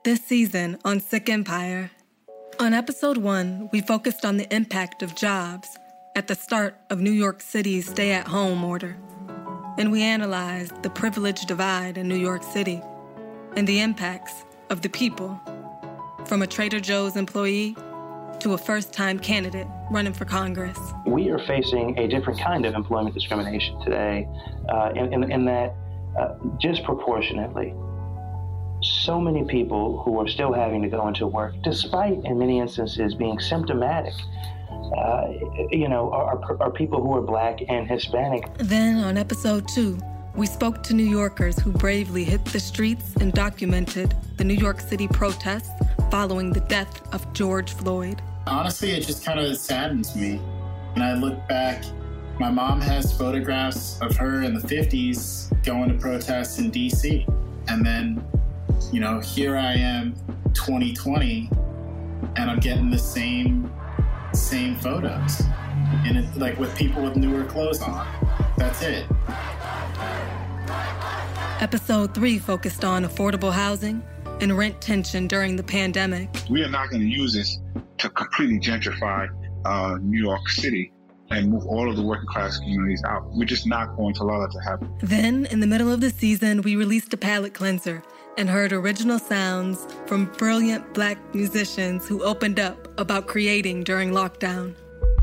This season on Sick Empire. On episode 1, we focused on the impact of jobs at the start of New York City's stay-at-home order. And we analyzed the privilege divide in New York City and the impacts of the people, from a Trader Joe's employee to a first-time candidate running for Congress. We are facing a different kind of employment discrimination today, in that disproportionately, so many people who are still having to go into work, despite in many instances being symptomatic, are people who are Black and Hispanic. Then on episode 2, we spoke to New Yorkers who bravely hit the streets and documented the New York City protests following the death of George Floyd. Honestly, it just kind of saddens me. When I look back, my mom has photographs of her in the 50s going to protests in D.C. And then, here I am, 2020, and I'm getting the same photos. And it's like with people with newer clothes on. That's it. Episode 3 focused on affordable housing and rent tension during the pandemic. We are not going to use this to completely gentrify New York City and move all of the working class communities out. We're just not going to allow that to happen. Then, in the middle of the season, we released a palette cleanser and heard original sounds from brilliant Black musicians who opened up about creating during lockdown.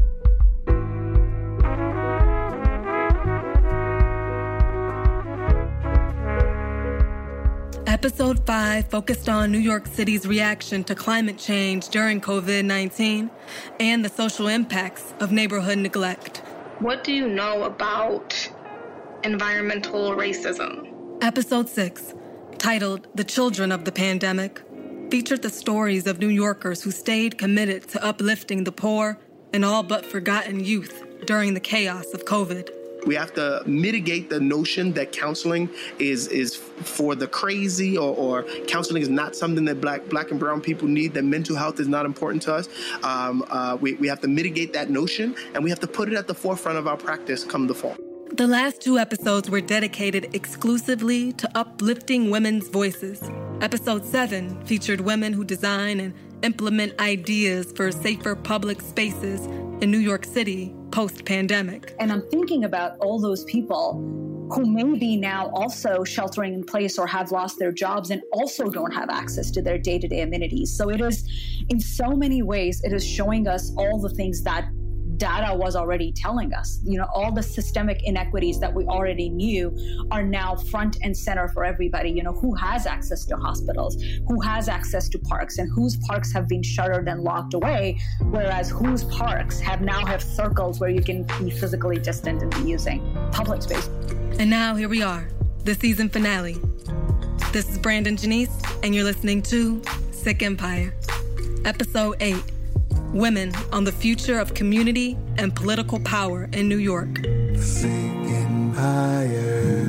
Episode 5 focused on New York City's reaction to climate change during COVID-19 and the social impacts of neighborhood neglect. What do you know about environmental racism? Episode 6, titled The Children of the Pandemic, featured the stories of New Yorkers who stayed committed to uplifting the poor and all but forgotten youth during the chaos of COVID. We have to mitigate the notion that counseling is for the crazy or counseling is not something that black and brown people need, that mental health is not important to us. We have to mitigate that notion, and we have to put it at the forefront of our practice come the fall. The last 2 episodes were dedicated exclusively to uplifting women's voices. Episode 7 featured women who design and implement ideas for safer public spaces in New York City post-pandemic. And I'm thinking about all those people who may be now also sheltering in place or have lost their jobs and also don't have access to their day-to-day amenities. So it is, in so many ways, it is showing us all the things that data was already telling us. All the systemic inequities that we already knew are now front and center for everybody. Who has access to hospitals, who has access to parks, and whose parks have been shuttered and locked away, whereas whose parks now have circles where you can be physically distant and be using public space. And now here we are, the season finale. This is Brandon Janice, and you're listening to Sick Empire. Episode 8. Women on the future of community and political power in New York. Sick Empire.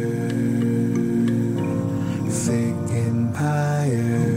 Sick Empire.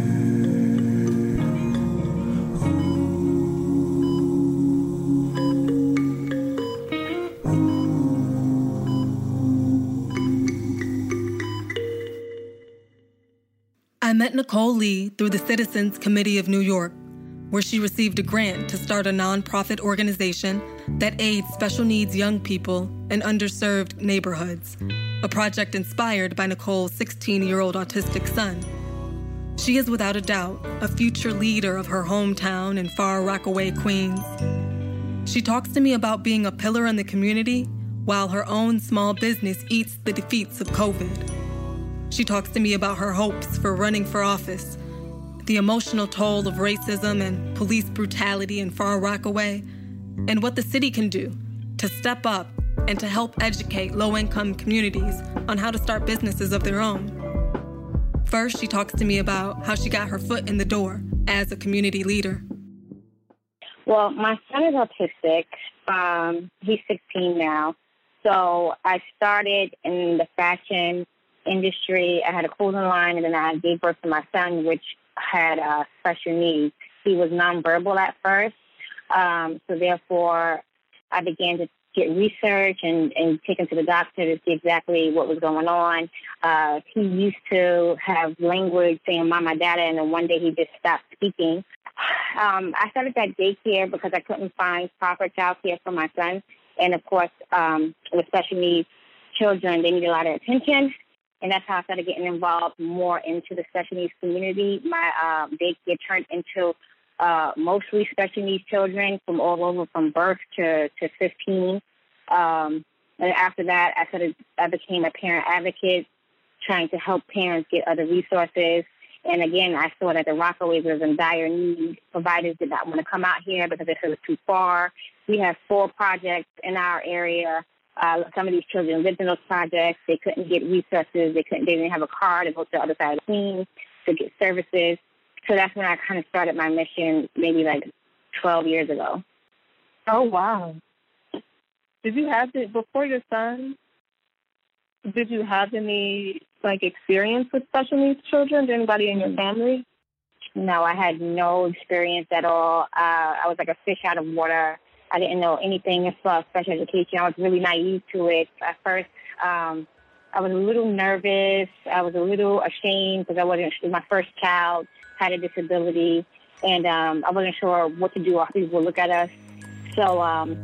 I met Nicole Lee through the Citizens Committee of New York, where she received a grant to start a nonprofit organization that aids special needs young people in underserved neighborhoods, a project inspired by Nicole's 16-year-old autistic son. She is without a doubt a future leader of her hometown in Far Rockaway, Queens. She talks to me about being a pillar in the community while her own small business eats the defeats of COVID. She talks to me about her hopes for running for office, the emotional toll of racism and police brutality in Far Rockaway, and what the city can do to step up and to help educate low-income communities on how to start businesses of their own. First, she talks to me about how she got her foot in the door as a community leader. Well, my son is autistic. He's 16 now. So I started in the fashion industry. I had a clothing line, and then I gave birth to my son, which had special needs. He was nonverbal at first, so therefore I began to get research and take him to the doctor to see exactly what was going on. He used to have language saying mama, dada, and then one day he just stopped speaking. I started that daycare because I couldn't find proper child care for my son. And, of course, with special needs children, they need a lot of attention. And that's how I started getting involved more into the special needs community. My daycare turned into mostly special needs children from all over, from birth to 15. And after that, I became a parent advocate, trying to help parents get other resources. And again, I saw that the Rockaways was in dire need. Providers did not want to come out here because they said it was too far. We have 4 projects in our area. Some of these children lived in those projects. They couldn't get resources. They didn't have a car to go to the other side of the Queens to get services. So that's when I kind of started my mission, maybe like 12 years ago. Oh, wow. Did you have before your son, did you have any, experience with special needs children? Did anybody in your family? No, I had no experience at all. I was like a fish out of water. I didn't know anything as far as special education. I was really naive to it. At first, I was a little nervous. I was a little ashamed because it was my first child, had a disability, and I wasn't sure what to do or how people would look at us. So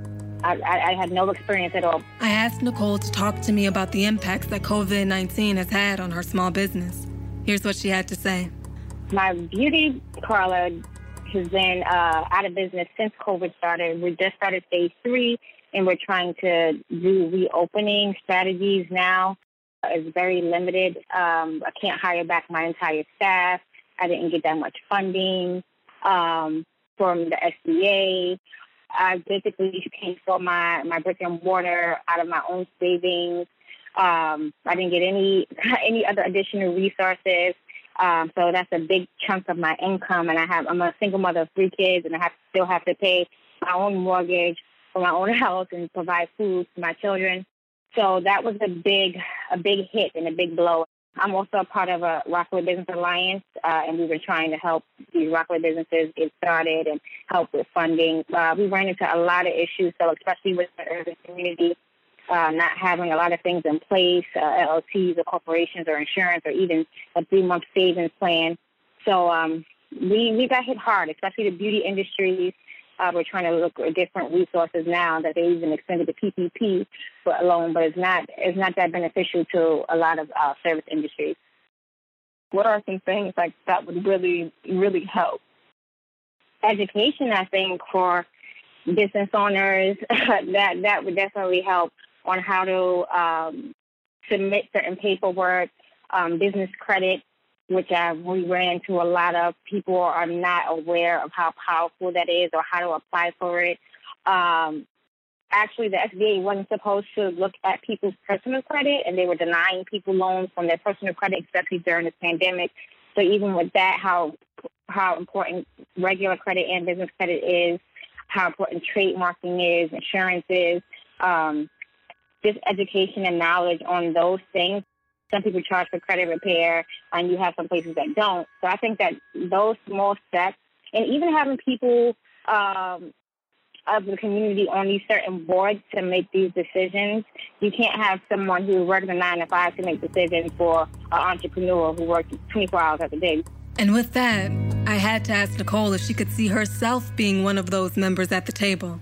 I had no experience at all. I asked Nicole to talk to me about the impacts that COVID-19 has had on her small business. Here's what she had to say. My beauty parlor has been out of business since COVID started. We just started phase 3, and we're trying to do reopening strategies now. It's very limited. I can't hire back my entire staff. I didn't get that much funding from the SBA. I basically came for my brick and mortar out of my own savings. I didn't get any other additional resources. So that's a big chunk of my income. And I'm a single mother of 3 kids, and I still have to pay my own mortgage for my own house and provide food for my children. So that was a big hit and a big blow. I'm also a part of a Rockaway Business Alliance, and we were trying to help these Rockaway businesses get started and help with funding. We ran into a lot of issues, so especially with the urban community, not having a lot of things in place, LLCs or corporations or insurance or even a 3-month savings plan. So we got hit hard, especially the beauty industries. We're trying to look at different resources now that they even extended the PPP loan, but it's not that beneficial to a lot of service industries. What are some things that would really, really help? Education, I think, for business owners, that would definitely help on how to submit certain paperwork, business credit, which we ran into a lot of people are not aware of how powerful that is or how to apply for it. Actually, the SBA wasn't supposed to look at people's personal credit, and they were denying people loans from their personal credit, especially during this pandemic. So even with that, how important regular credit and business credit is, how important trademarking is, insurance is, just education and knowledge on those things. Some people charge for credit repair, and you have some places that don't. So I think that those small steps, and even having people of the community on these certain boards to make these decisions. You can't have someone who works a 9 to 5 to make decisions for an entrepreneur who works 24 hours a day. And with that, I had to ask Nicole if she could see herself being one of those members at the table.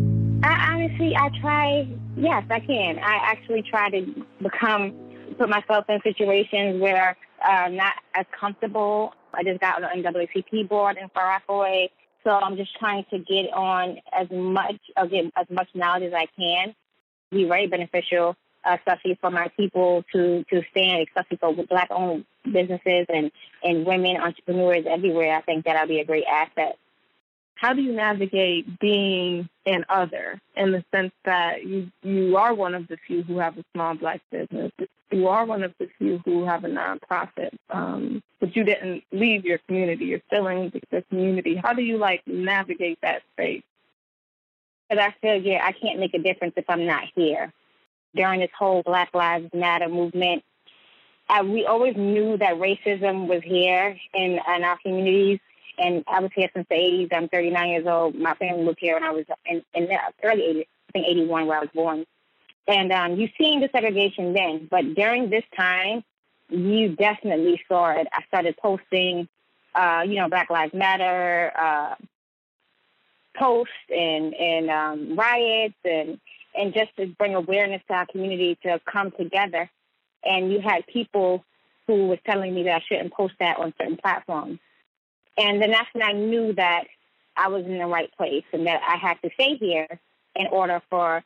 Yes, I can. I actually try to put myself in situations where I'm not as comfortable. I just got on the NAACP board in Far Rockaway, so I'm just trying to get as much knowledge as I can. Be very beneficial, especially for my people to stand, especially for Black-owned businesses and women entrepreneurs everywhere. I think that'll be a great asset. How do you navigate being an other in the sense that you are one of the few who have a small Black business? You are one of the few who have a nonprofit, but you didn't leave your community. You're still in the community. How do you navigate that space? Because I feel, I can't make a difference if I'm not here. During this whole Black Lives Matter movement, we always knew that racism was here in our communities. And I was here since the 80s. I'm 39 years old. My family moved here when I was in the early 80s. think 81 where I was born. And you've seen the segregation then, but during this time, you definitely saw it. I started posting, Black Lives Matter posts and riots and just to bring awareness to our community to come together. And you had people who was telling me that I shouldn't post that on certain platforms. And then that's when I knew that I was in the right place and that I had to stay here in order for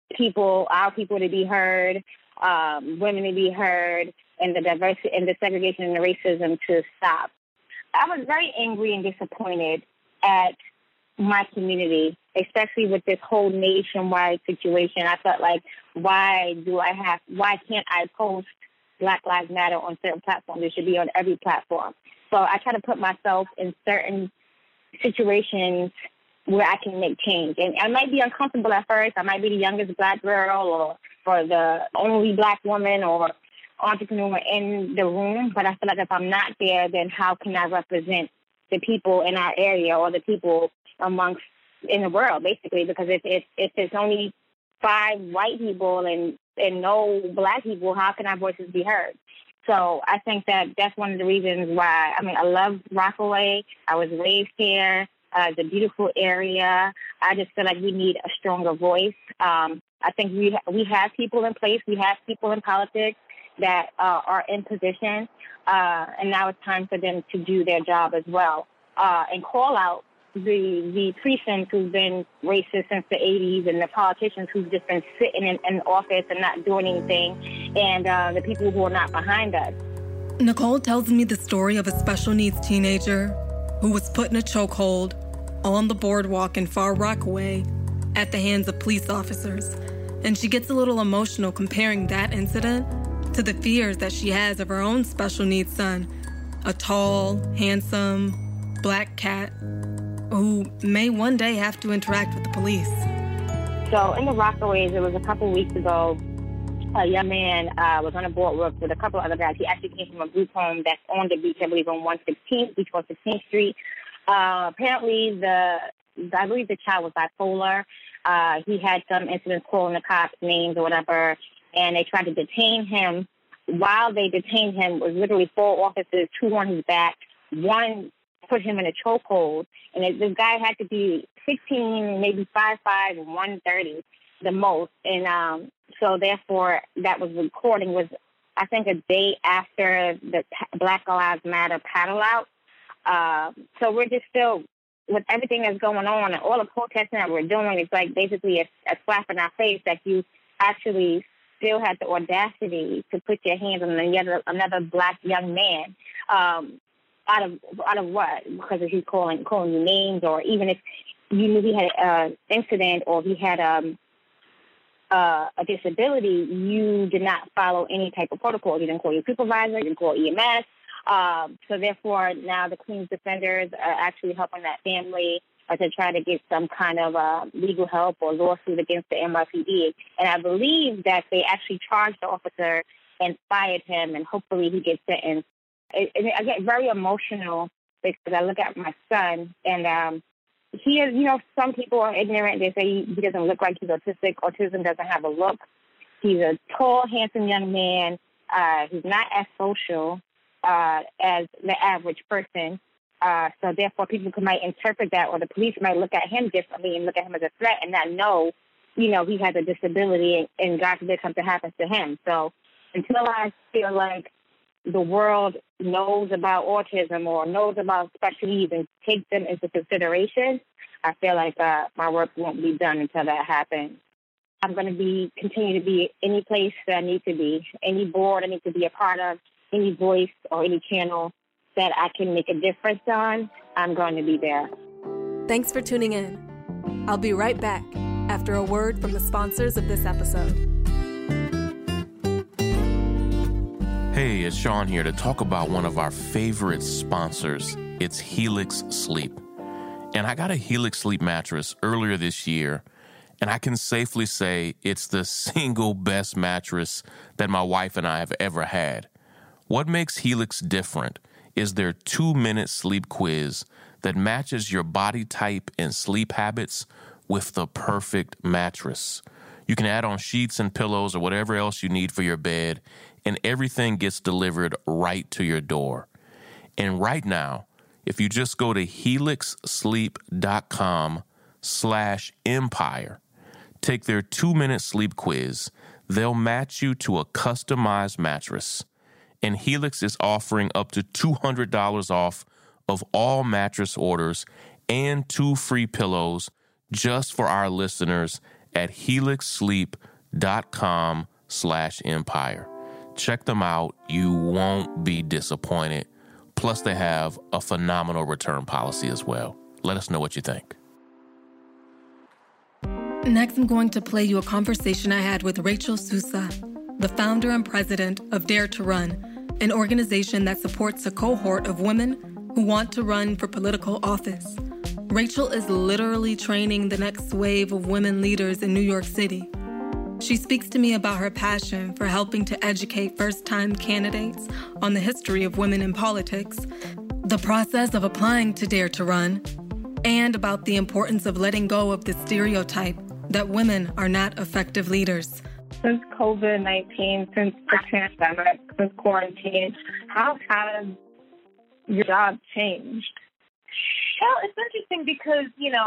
our people to be heard, women to be heard, and the diversity and the segregation and the racism to stop. I was very angry and disappointed at my community, especially with this whole nationwide situation. I felt like, why can't I post Black Lives Matter on certain platforms? It should be on every platform. So I try to put myself in certain situations where I can make change. And I might be uncomfortable at first. I might be the youngest Black girl or the only Black woman or entrepreneur in the room. But I feel like if I'm not there, then how can I represent the people in our area or the people in the world, basically? Because if it's only 5 white people and no Black people, how can our voices be heard? So I think that's one of the reasons why. I love Rockaway. I was raised here. It's a beautiful area. I just feel like we need a stronger voice. I think we have people in place. We have people in politics that are in position, and now it's time for them to do their job as well and call out the precincts who've been racist since the 80s and the politicians who've just been sitting in office and not doing anything, and the people who are not behind us. Nicole tells me the story of a special needs teenager who was put in a chokehold on the boardwalk in Far Rockaway at the hands of police officers. And she gets a little emotional comparing that incident to the fears that she has of her own special needs son, a tall, handsome, Black cat who may one day have to interact with the police. So in the Rockaways, it was a couple weeks ago, a young man was on a boardwalk with a couple of other guys. He actually came from a group home that's on the beach, I believe, on 116th Street. Apparently, I believe the child was bipolar. He had some incidents calling the cops names or whatever, and they tried to detain him. While they detained him, it was literally 4 officers, 2 on his back. One put him in a chokehold, and this guy had to be 16, maybe 5'5", and 130 the most. And so therefore, that was recording was, I think, a day after the Black Lives Matter paddle out. So we're just still, with everything that's going on and all the protesting that we're doing, it's like basically a slap in our face that you actually still had the audacity to put your hands on another Black young man. Out of what? Because he's calling you names, or even if you knew he had an incident or he had a disability, you did not follow any type of protocol. You didn't call your supervisor, you didn't call EMS. So therefore, now the Queens Defenders are actually helping that family to try to get some kind of legal help or lawsuit against the NYPD. And I believe that they actually charged the officer and fired him, and hopefully he gets sentenced. I get very emotional because I look at my son, and he is, some people are ignorant. They say he doesn't look like he's autistic. Autism doesn't have a look. He's a tall, handsome young man. He's not as social as the average person. So therefore, people might interpret that, or the police might look at him differently and look at him as a threat and not know, he has a disability and God forbid something happens to him. So until I feel like the world knows about autism or knows about special needs and takes them into consideration, I feel like my work won't be done until that happens. I'm going to continue to be any place that I need to be, any board I need to be a part of, any voice or any channel that I can make a difference on, I'm going to be there. Thanks for tuning in. I'll be right back after a word from the sponsors of this episode. Hey, it's Sean here to talk about one of our favorite sponsors. It's Helix Sleep. And I got a Helix Sleep mattress earlier this year, and I can safely say it's the single best mattress that my wife and I have ever had. What makes Helix different is their 2-minute sleep quiz that matches your body type and sleep habits with the perfect mattress. You can add on sheets and pillows or whatever else you need for your bed, and everything gets delivered right to your door. And right now, if you just go to helixsleep.com/empire, take their 2-minute sleep quiz, they'll match you to a customized mattress. And Helix is offering up to $200 off of all mattress orders and 2 free pillows just for our listeners at helixsleep.com/empire. Check them out. You won't be disappointed. Plus, they have a phenomenal return policy as well. Let us know what you think. Next, I'm going to play you a conversation I had with Rachel Sousa, the founder and president of Dare to Run, an organization that supports a cohort of women who want to run for political office. Rachel is literally training the next wave of women leaders in New York City. She speaks to me about her passion for helping to educate first-time candidates on the history of women in politics, the process of applying to Dare to Run, and about the importance of letting go of the stereotype that women are not effective leaders. Since COVID-19, since the pandemic, since quarantine, how has your job changed? Well, it's interesting because,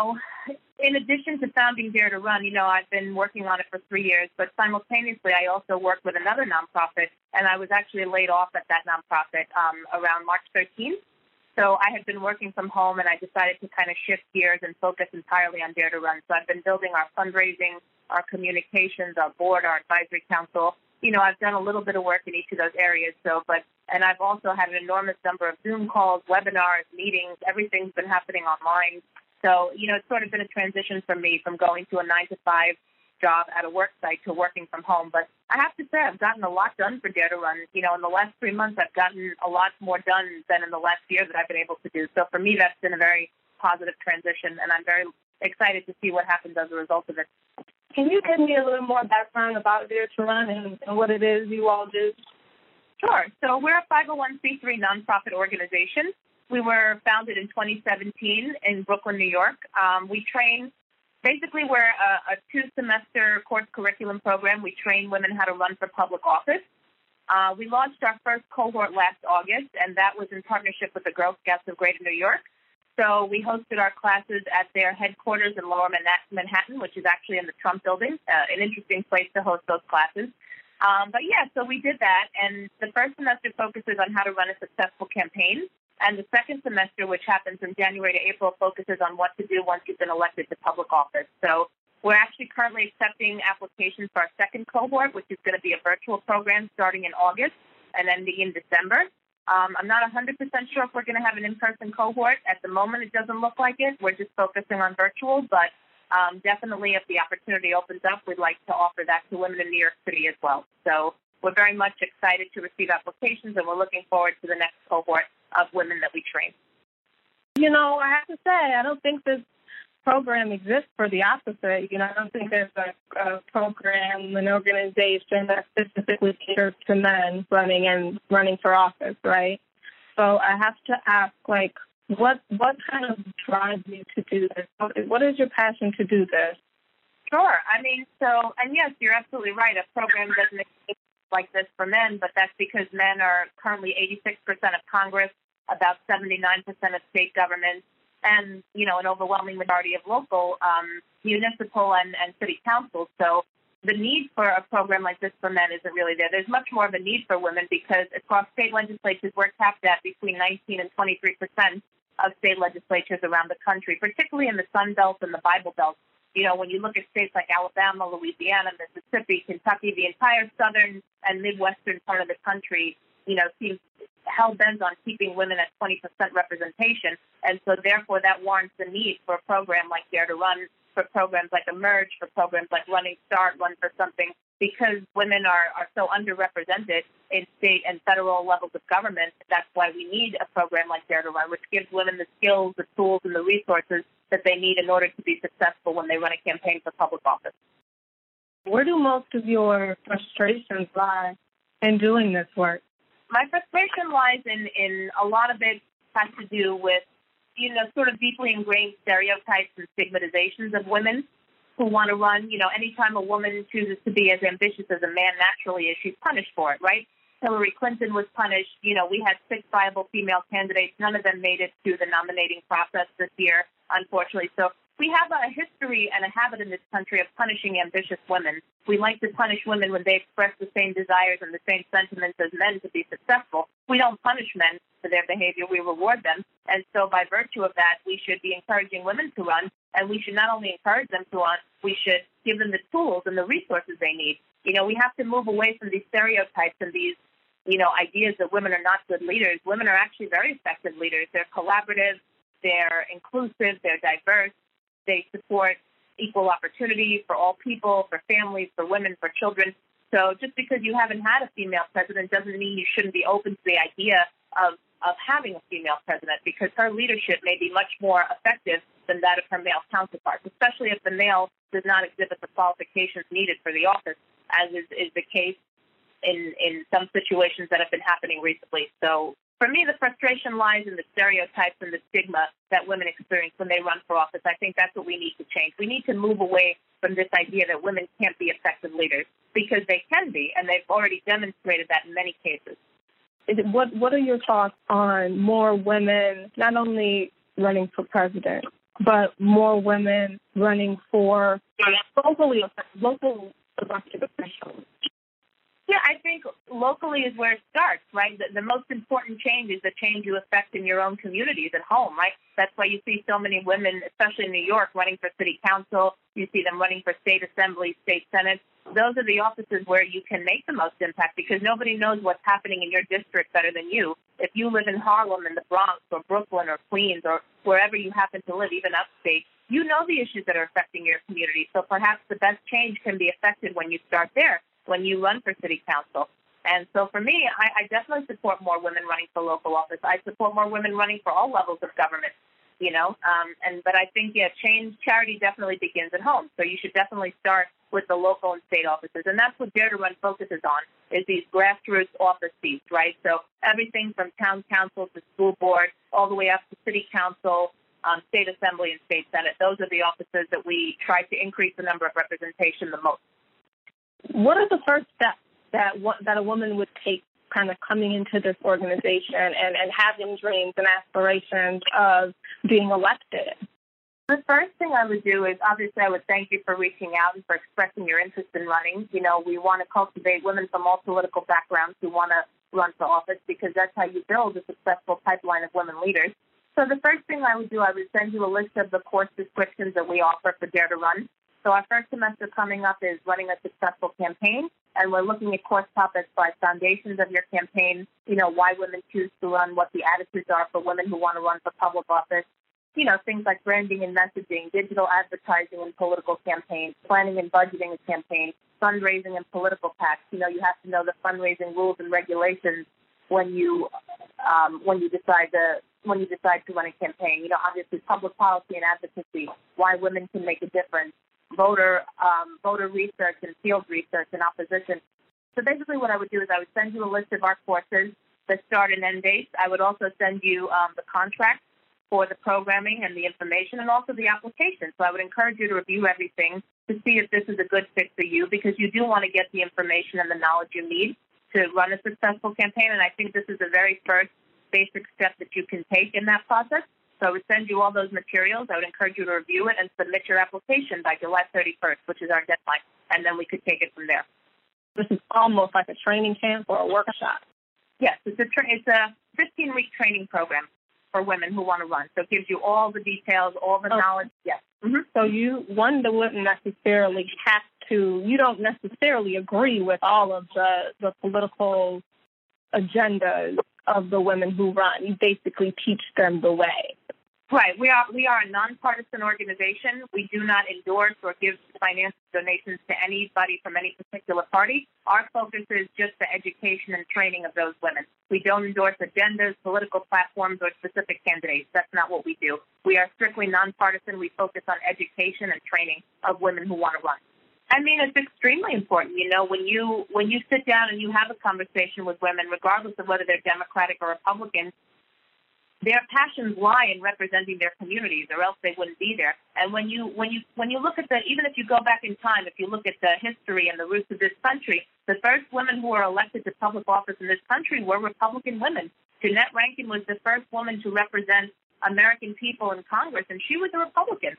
in addition to founding Dare to Run, I've been working on it for 3 years, but simultaneously I also work with another nonprofit, and I was actually laid off at that nonprofit around March 13th. So I had been working from home, and I decided to kind of shift gears and focus entirely on Dare to Run. So I've been building our fundraising, our communications, our board, our advisory council. I've done a little bit of work in each of those areas. And I've also had an enormous number of Zoom calls, webinars, meetings. Everything's been happening online. So, it's sort of been a transition for me from going to a 9-to-5 job at a work site to working from home. But I have to say, I've gotten a lot done for Dare to Run. In the last 3 months, I've gotten a lot more done than in the last year that I've been able to do. So for me, that's been a very positive transition, and I'm very excited to see what happens as a result of it. Can you give me a little more background about Dare to Run and what it is you all do? Sure. So we're a 501c3 nonprofit organization. We were founded in 2017 in Brooklyn, New York. We train, basically we're a 2-semester course curriculum program. We train women how to run for public office. We launched our first cohort last August, and that was in partnership with the Girl Scouts of Greater New York. So we hosted our classes at their headquarters in Lower Manhattan, which is actually in the Trump Building, an interesting place to host those classes. So we did that, and the first semester focuses on how to run a successful campaign, and the second semester, which happens from January to April, focuses on what to do once you've been elected to public office. So we're actually currently accepting applications for our second cohort, which is going to be a virtual program starting in August and ending in December. I'm not 100% sure if we're going to have an in-person cohort. At the moment, it doesn't look like it. We're just focusing on virtual, but definitely if the opportunity opens up, we'd like to offer that to women in New York City as well. So we're very much excited to receive applications, and we're looking forward to the next cohort of women that we train. I have to say, I don't think this program exists for the opposite. I don't think there's a program, an organization that specifically caters to men running for office, right? So I have to ask, what kind of drives you to do this? What is your passion to do this? Sure. And yes, you're absolutely right. A program doesn't exist like this for men, but that's because men are currently 86% of Congress, about 79% of state governments, and, an overwhelming majority of local, municipal and city councils. So the need for a program like this for men isn't really there. There's much more of a need for women because across state legislatures, we're capped at between 19 and 23% of state legislatures around the country, particularly in the Sun Belt and the Bible Belt. When you look at states like Alabama, Louisiana, Mississippi, Kentucky, the entire southern and midwestern part of the country, seems hell-bent on keeping women at 20% representation. And so, therefore, that warrants the need for a program like Dare to Run, for programs like Emerge, for programs like Running Start, Run for Something, because women are so underrepresented in state and federal levels of government. That's why we need a program like Dare to Run, which gives women the skills, the tools, and the resources that they need in order to be successful when they run a campaign for public office. Where do most of your frustrations lie in doing this work? My frustration lies in a lot of it has to do with sort of deeply ingrained stereotypes and stigmatizations of women who want to run. Anytime a woman chooses to be as ambitious as a man naturally is, she's punished for it, right? Hillary Clinton was punished. We had 6 viable female candidates. None of them made it to the nominating process this year, unfortunately. So we have a history and a habit in this country of punishing ambitious women. We like to punish women when they express the same desires and the same sentiments as men to be successful. We don't punish men for their behavior. We reward them. And so by virtue of that, we should be encouraging women to run. And we should not only encourage them to run, we should give them the tools and the resources they need. We have to move away from these stereotypes and these ideas that women are not good leaders. Women are actually very effective leaders. They're collaborative, they're inclusive, they're diverse, they support equal opportunity for all people, for families, for women, for children. So just because you haven't had a female president doesn't mean you shouldn't be open to the idea of having a female president, because her leadership may be much more effective than that of her male counterparts, especially if the male does not exhibit the qualifications needed for the office, as is the case in some situations that have been happening recently. So for me, the frustration lies in the stereotypes and the stigma that women experience when they run for office. I think that's what we need to change. We need to move away from this idea that women can't be effective leaders, because they can be, and they've already demonstrated that in many cases. What are your thoughts on more women not only running for president, but more women running for local elected officials? Yeah, I think locally is where it starts, right? The most important change is the change you affect in your own communities at home, right? That's why you see so many women, especially in New York, running for city council. You see them running for state assembly, state senate. Those are the offices where you can make the most impact, because nobody knows what's happening in your district better than you. If you live in Harlem, in the Bronx, or Brooklyn, or Queens, or wherever you happen to live, even upstate, you know the issues that are affecting your community. So perhaps the best change can be effected when you start there, when you run for city council. And so for me, I definitely support more women running for local office. I support more women running for all levels of government, but I think, charity definitely begins at home. So you should definitely start with the local and state offices. And that's what Dare to Run focuses on, is these grassroots office seats, right? So everything from town council to school board, all the way up to city council, state assembly, and state senate. Those are the offices that we try to increase the number of representation the most. What are the first steps that a woman would take kind of coming into this organization and having dreams and aspirations of being elected? The first thing I would do is, obviously, I would thank you for reaching out and for expressing your interest in running. We want to cultivate women from all political backgrounds who want to run for office, because that's how you build a successful pipeline of women leaders. So the first thing I would do, I would send you a list of the course descriptions that we offer for Dare to Run. So our first semester coming up is running a successful campaign, and we're looking at course topics like foundations of your campaign, why women choose to run, what the attitudes are for women who want to run for public office, things like branding and messaging, digital advertising and political campaigns, planning and budgeting a campaign, fundraising and political PACs. You have to know the fundraising rules and regulations when you decide to run a campaign. Obviously public policy and advocacy, why women can make a difference, voter research and field research and opposition. So basically what I would do is I would send you a list of our courses, the start and end dates. I would also send you the contract for the programming and the information, and also the application. So I would encourage you to review everything to see if this is a good fit for you, because you do want to get the information and the knowledge you need to run a successful campaign. And I think this is the very first basic step that you can take in that process. So I would send you all those materials. I would encourage you to review it and submit your application by July 31st, which is our deadline, and then we could take it from there. This is almost like a training camp or a workshop. Yes, it's a 15-week training program for women who want to run. So it gives you all the details, all the knowledge. Yes. Mm-hmm. So you wouldn't necessarily have to, you don't necessarily agree with all of the political agendas of the women who run. You basically teach them the way. Right. We are a nonpartisan organization. We do not endorse or give financial donations to anybody from any particular party. Our focus is just the education and training of those women. We don't endorse agendas, political platforms, or specific candidates. That's not what we do. We are strictly nonpartisan. We focus on education and training of women who want to run. I mean, it's extremely important, when you sit down and you have a conversation with women, regardless of whether they're Democratic or Republican, their passions lie in representing their communities, or else they wouldn't be there. And when you look at even if you go back in time, if you look at the history and the roots of this country, the first women who were elected to public office in this country were Republican women. Jeanette Rankin was the first woman to represent American people in Congress, and she was a Republican.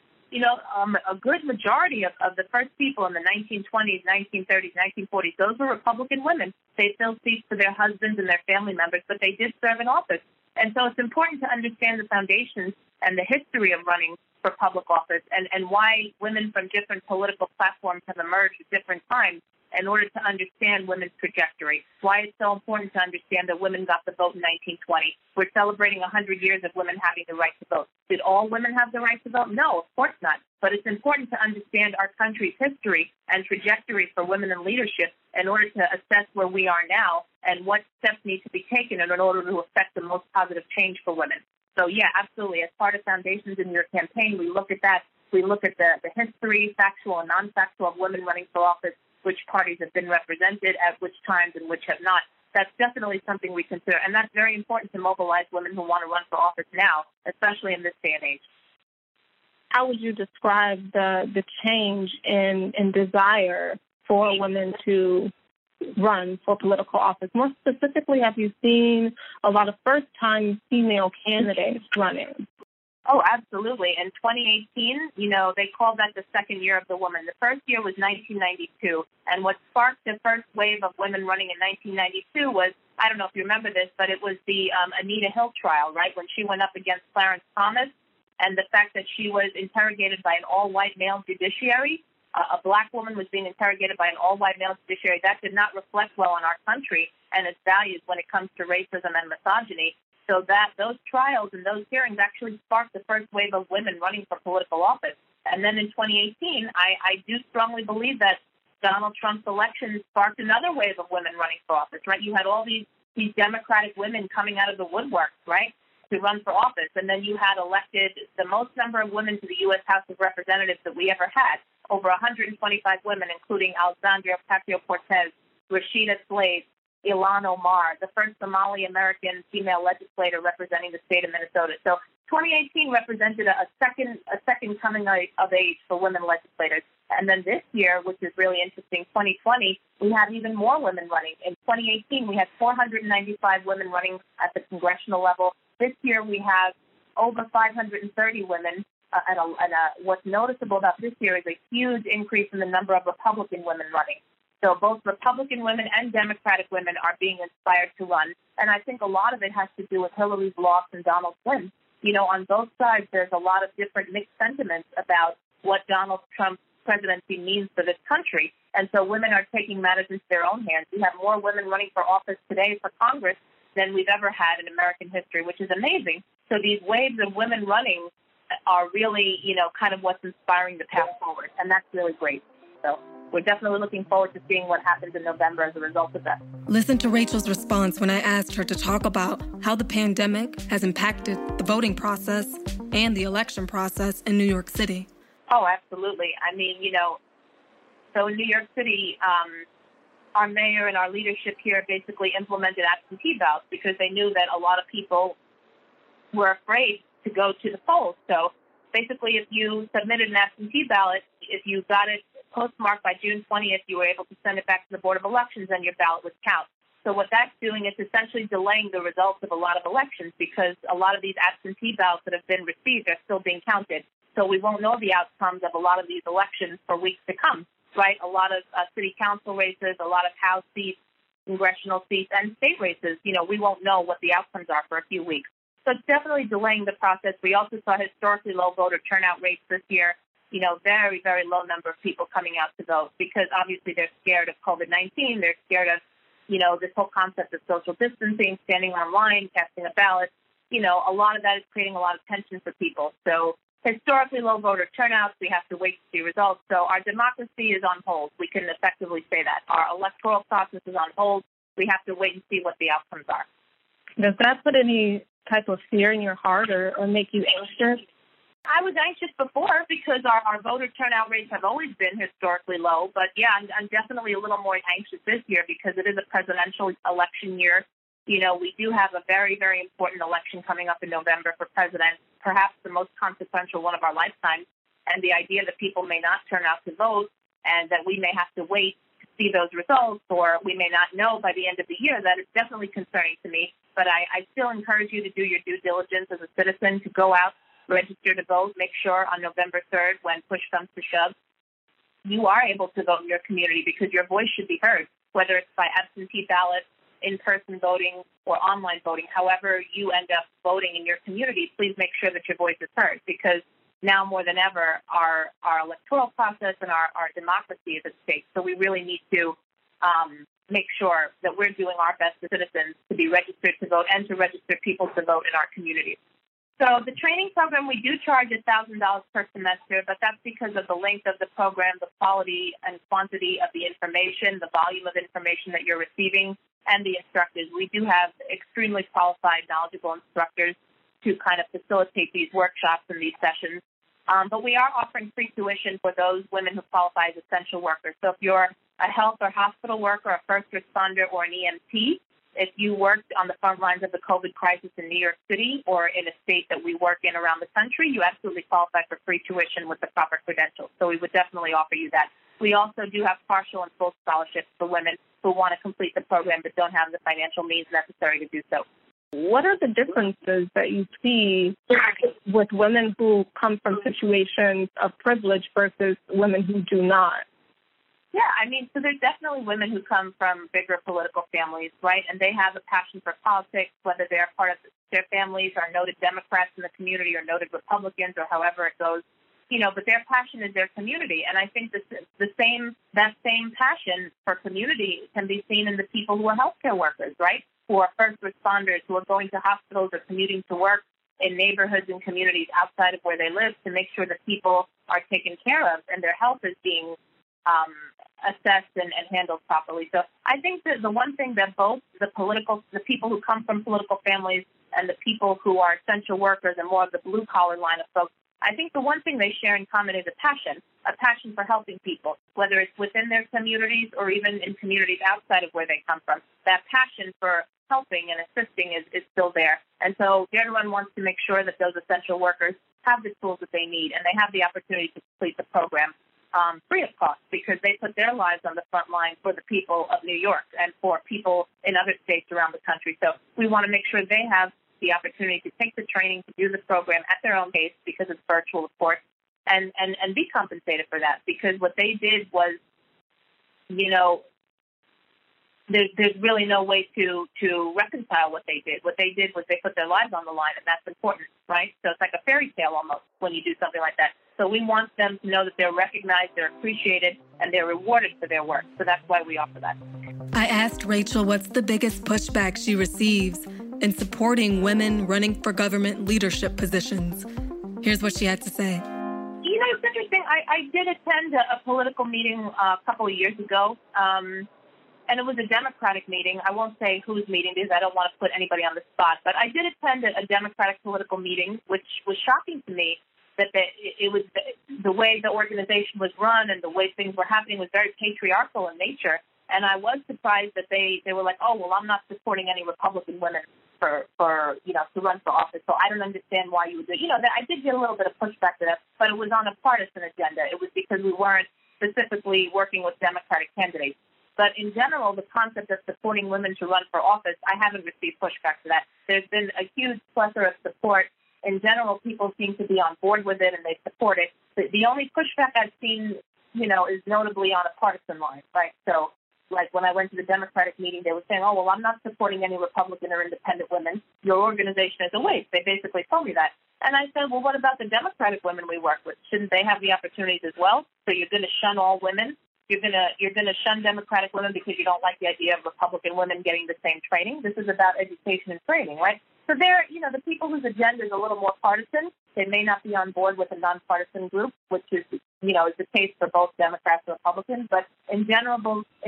A good majority of the first people in the 1920s, 1930s, 1940s, those were Republican women. They filled seats for their husbands and their family members, but they did serve in office. And so it's important to understand the foundations and the history of running for public office and why women from different political platforms have emerged at different times in order to understand women's trajectory. Why it's so important to understand that women got the vote in 1920. We're celebrating 100 years of women having the right to vote. Did all women have the right to vote? No, of course not. But it's important to understand our country's history and trajectory for women in leadership in order to assess where we are now and what steps need to be taken in order to affect the most positive change for women. So, yeah, absolutely. As part of Foundations in Your Campaign, we look at that. We look at the history, factual and non-factual, of women running for office, which parties have been represented at which times and which have not. That's definitely something we consider. And that's very important to mobilize women who want to run for office now, especially in this day and age. How would you describe the change in desire for women to run for political office? More specifically, have you seen a lot of first-time female candidates running? Oh, absolutely. In 2018, they called that the second year of the woman. The first year was 1992. And what sparked the first wave of women running in 1992 was, I don't know if you remember this, but it was the Anita Hill trial, right, when she went up against Clarence Thomas, and the fact that she was interrogated by an all-white male judiciary. A black woman was being interrogated by an all-white male judiciary. That did not reflect well on our country and its values when it comes to racism and misogyny. So those trials and those hearings actually sparked the first wave of women running for political office. And then in 2018, I do strongly believe that Donald Trump's election sparked another wave of women running for office, right? You had all these Democratic women coming out of the woodwork, right, to run for office. And then you had elected the most number of women to the U.S. House of Representatives that we ever had, over 125 women, including Alexandria Ocasio-Cortez, Rashida Tlaib, Ilhan Omar, the first Somali-American female legislator representing the state of Minnesota. So 2018 represented a second coming of age for women legislators. And then this year, which is really interesting, 2020, we have even more women running. In 2018, we had 495 women running at the congressional level. This year, we have over 530 women. What's noticeable about this year is a huge increase in the number of Republican women running. So both Republican women and Democratic women are being inspired to run. And I think a lot of it has to do with Hillary's loss and Donald's win. On both sides, there's a lot of different mixed sentiments about what Donald Trump's presidency means for this country. And so women are taking matters into their own hands. We have more women running for office today for Congress than we've ever had in American history, which is amazing. So these waves of women running are really, kind of what's inspiring the path forward. And that's really great. So we're definitely looking forward to seeing what happens in November as a result of that. Listen to Rachel's response when I asked her to talk about how the pandemic has impacted the voting process and the election process in New York City. Oh, absolutely. I mean, so in New York City, our mayor and our leadership here basically implemented absentee ballots because they knew that a lot of people were afraid to go to the polls. So basically, if you submitted an absentee ballot, if you got it postmarked by June 20th, you were able to send it back to the Board of Elections and your ballot would count. So what that's doing is essentially delaying the results of a lot of elections because a lot of these absentee ballots that have been received are still being counted. So we won't know the outcomes of a lot of these elections for weeks to come, right? A lot of city council races, a lot of House seats, congressional seats, and state races, we won't know what the outcomes are for a few weeks. So it's definitely delaying the process. We also saw historically low voter turnout rates this year. Very, very low number of people coming out to vote because obviously they're scared of COVID-19. They're scared of, this whole concept of social distancing, standing online, casting a ballot. A lot of that is creating a lot of tension for people. So historically low voter turnouts, we have to wait to see results. So our democracy is on hold. We can effectively say that. Our electoral process is on hold. We have to wait and see what the outcomes are. Does that put any type of fear in your heart or make you anxious? I was anxious before because our voter turnout rates have always been historically low. But, yeah, I'm definitely a little more anxious this year because it is a presidential election year. You know, we do have a very, very important election coming up in November for president, perhaps the most consequential one of our lifetimes. And the idea that people may not turn out to vote and that we may have to wait to see those results, or we may not know by the end of the year, that is definitely concerning to me. But I still encourage you to do your due diligence as a citizen, to go out, register to vote, make sure on November 3rd, when push comes to shove, you are able to vote in your community, because your voice should be heard, whether it's by absentee ballot, in-person voting, or online voting. However you end up voting in your community, please make sure that your voice is heard, because now more than ever, our electoral process and our democracy is at stake. So we really need to make sure that we're doing our best as citizens to be registered to vote and to register people to vote in our communities. So the training program, we do charge $1,000 per semester, but that's because of the length of the program, the quality and quantity of the information, the volume of information that you're receiving, and the instructors. We do have extremely qualified, knowledgeable instructors to kind of facilitate these workshops and these sessions. But we are offering free tuition for those women who qualify as essential workers. So if you're a health or hospital worker, a first responder, or an EMT, if you worked on the front lines of the COVID crisis in New York City or in a state that we work in around the country, you absolutely qualify for free tuition with the proper credentials. So we would definitely offer you that. We also do have partial and full scholarships for women who want to complete the program but don't have the financial means necessary to do so. What are the differences that you see with women who come from situations of privilege versus women who do not? Yeah, I mean, so there's definitely women who come from bigger political families, right? And they have a passion for politics, whether they're part of their families are noted Democrats in the community or noted Republicans or however it goes, you know, but their passion is their community. And I think that same passion for community can be seen in the people who are healthcare workers, right? Who are first responders, who are going to hospitals or commuting to work in neighborhoods and communities outside of where they live to make sure that people are taken care of and their health is being assessed and handled properly. So I think that the one thing that both the people who come from political families and the people who are essential workers and more of the blue-collar line of folks, I think the one thing they share in common is a passion for helping people, whether it's within their communities or even in communities outside of where they come from. That passion for helping and assisting is still there. And so everyone wants to make sure that those essential workers have the tools that they need and they have the opportunity to complete the program free of cost, because they put their lives on the front line for the people of New York and for people in other states around the country. So we want to make sure they have the opportunity to take the training, to do the program at their own pace, because it's virtual, of course, and be compensated for that. Because what they did was, you know, there's really no way to reconcile what they did. What they did was they put their lives on the line, and that's important, right? So it's like a fairy tale almost when you do something like that. So we want them to know that they're recognized, they're appreciated, and they're rewarded for their work. So that's why we offer that. I asked Rachel what's the biggest pushback she receives in supporting women running for government leadership positions. Here's what she had to say. You know, it's interesting. I did attend a political meeting a couple of years ago, and it was a Democratic meeting. I won't say whose meeting because I don't want to put anybody on the spot, but I did attend a Democratic political meeting, which was shocking to me. That it was the way the organization was run and the way things were happening was very patriarchal in nature. And I was surprised that they were like, oh, well, I'm not supporting any Republican women for to run for office. So I don't understand why you would do it. You know, I did get a little bit of pushback to that, but it was on a partisan agenda. It was because we weren't specifically working with Democratic candidates. But in general, the concept of supporting women to run for office, I haven't received pushback to that. There's been a huge plethora of support. In general, people seem to be on board with it and they support it. The only pushback I've seen, you know, is notably on a partisan line, right? So, like when I went to the Democratic meeting, they were saying, oh, well, I'm not supporting any Republican or independent women. Your organization is a waste. They basically told me that. And I said, well, what about the Democratic women we work with? Shouldn't they have the opportunities as well? So you're going to shun all women? You're going to shun Democratic women because you don't like the idea of Republican women getting the same training? This is about education and training, right? So they're, you know, the people whose agenda is a little more partisan, they may not be on board with a nonpartisan group, which is, you know, is the case for both Democrats and Republicans. But in general,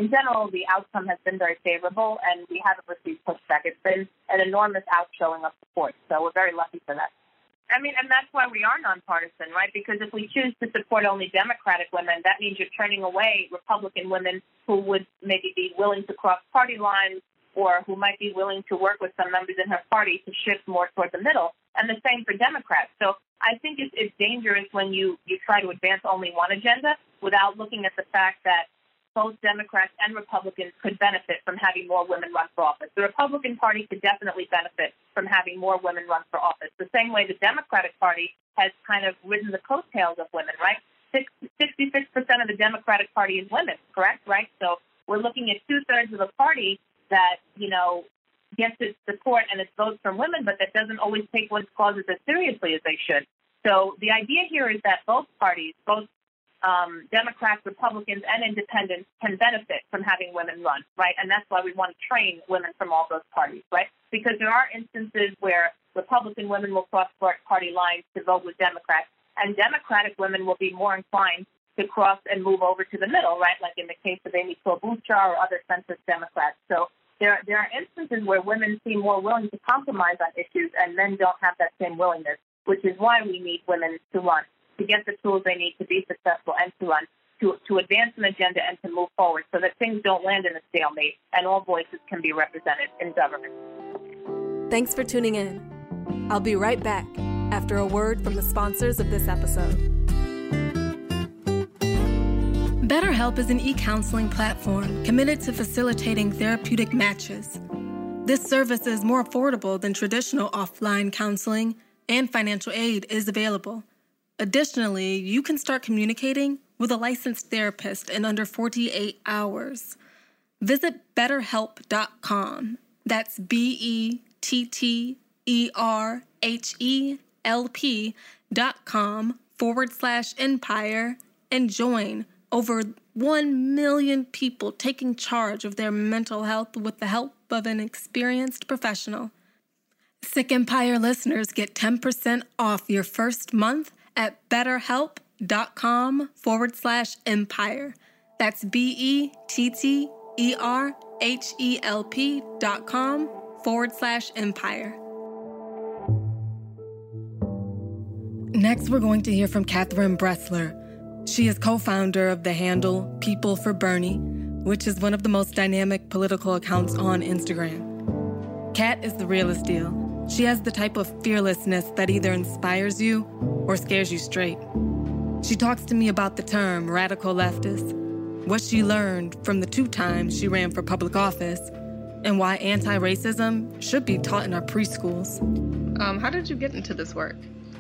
the outcome has been very favorable, and we haven't received pushback. It's been an enormous outshowing of support, so we're very lucky for that. I mean, and that's why we are nonpartisan, right? Because if we choose to support only Democratic women, that means you're turning away Republican women who would maybe be willing to cross party lines or who might be willing to work with some members in her party to shift more toward the middle. And the same for Democrats. So I think it's dangerous when you try to advance only one agenda without looking at the fact that both Democrats and Republicans could benefit from having more women run for office. The Republican Party could definitely benefit from having more women run for office, the same way the Democratic Party has kind of ridden the coattails of women, right? 66% of the Democratic Party is women, correct, right? So we're looking at two-thirds of the party that, gets its support and its votes from women, but that doesn't always take women's causes as seriously as they should. So the idea here is that both parties, both Democrats, Republicans, and independents can benefit from having women run, right? And that's why we want to train women from all those parties, right? Because there are instances where Republican women will cross party lines to vote with Democrats, and Democratic women will be more inclined to cross and move over to the middle, right? Like in the case of Amy Klobuchar or other centrist Democrats. So there are instances where women seem more willing to compromise on issues, and men don't have that same willingness, which is why we need women to run, to get the tools they need to be successful and to run, to advance an agenda and to move forward so that things don't land in a stalemate and all voices can be represented in government. Thanks for tuning in. I'll be right back after a word from the sponsors of this episode. BetterHelp is an e-counseling platform committed to facilitating therapeutic matches. This service is more affordable than traditional offline counseling, and financial aid is available. Additionally, you can start communicating with a licensed therapist in under 48 hours. Visit BetterHelp.com. That's BetterHelp.com/empire and join over 1 million people taking charge of their mental health with the help of an experienced professional. Sick Empire listeners get 10% off your first month at BetterHelp.com/empire. That's BetterHelp.com/empire. Next, we're going to hear from Catherine Bressler. She is co-founder of the handle People for Bernie, which is one of the most dynamic political accounts on Instagram. Kat is the realest deal. She has the type of fearlessness that either inspires you or scares you straight. She talks to me about the term radical leftist, what she learned from the 2 times she ran for public office, and why anti-racism should be taught in our preschools. How did you get into this work?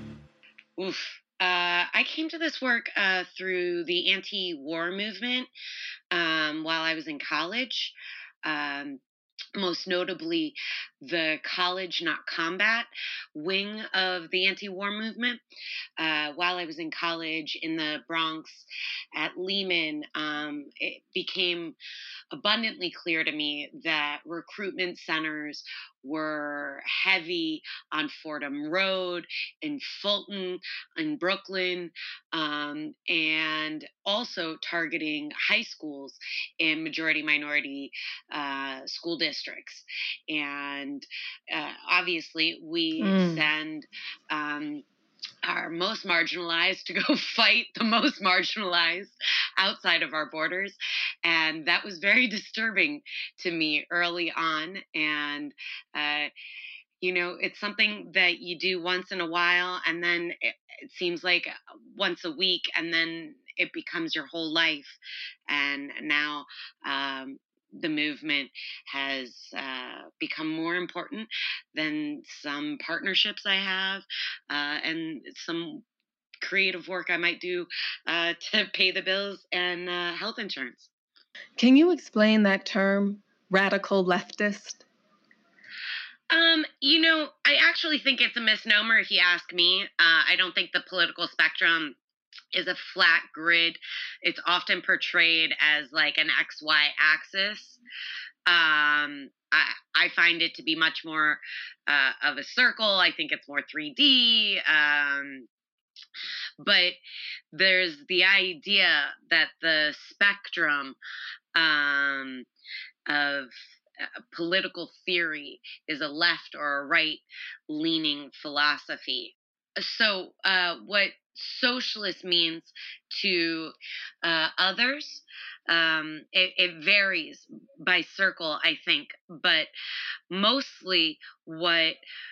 I came to this work through the anti-war movement while I was in college. Most notably, the College Not Combat wing of the anti-war movement. While I was in college in the Bronx at Lehman, it became abundantly clear to me that recruitment centers were heavy on Fordham Road, in Fulton, in Brooklyn, and also targeting high schools in majority-minority school districts. And obviously, we send our most marginalized to go fight the most marginalized outside of our borders. And that was very disturbing to me early on. And, it's something that you do once in a while, and then it seems like once a week, and then it becomes your whole life. And now, the movement has become more important than some partnerships I have and some creative work I might do to pay the bills and health insurance. Can you explain that term, radical leftist? I actually think it's a misnomer if you ask me. I don't think the political spectrum is a flat grid. It's often portrayed as like an XY axis. I find it to be much more of a circle. I think it's more 3D. But there's the idea that the spectrum of political theory is a left or a right-leaning philosophy. So what socialist means to others it varies by circle, I think, but mostly what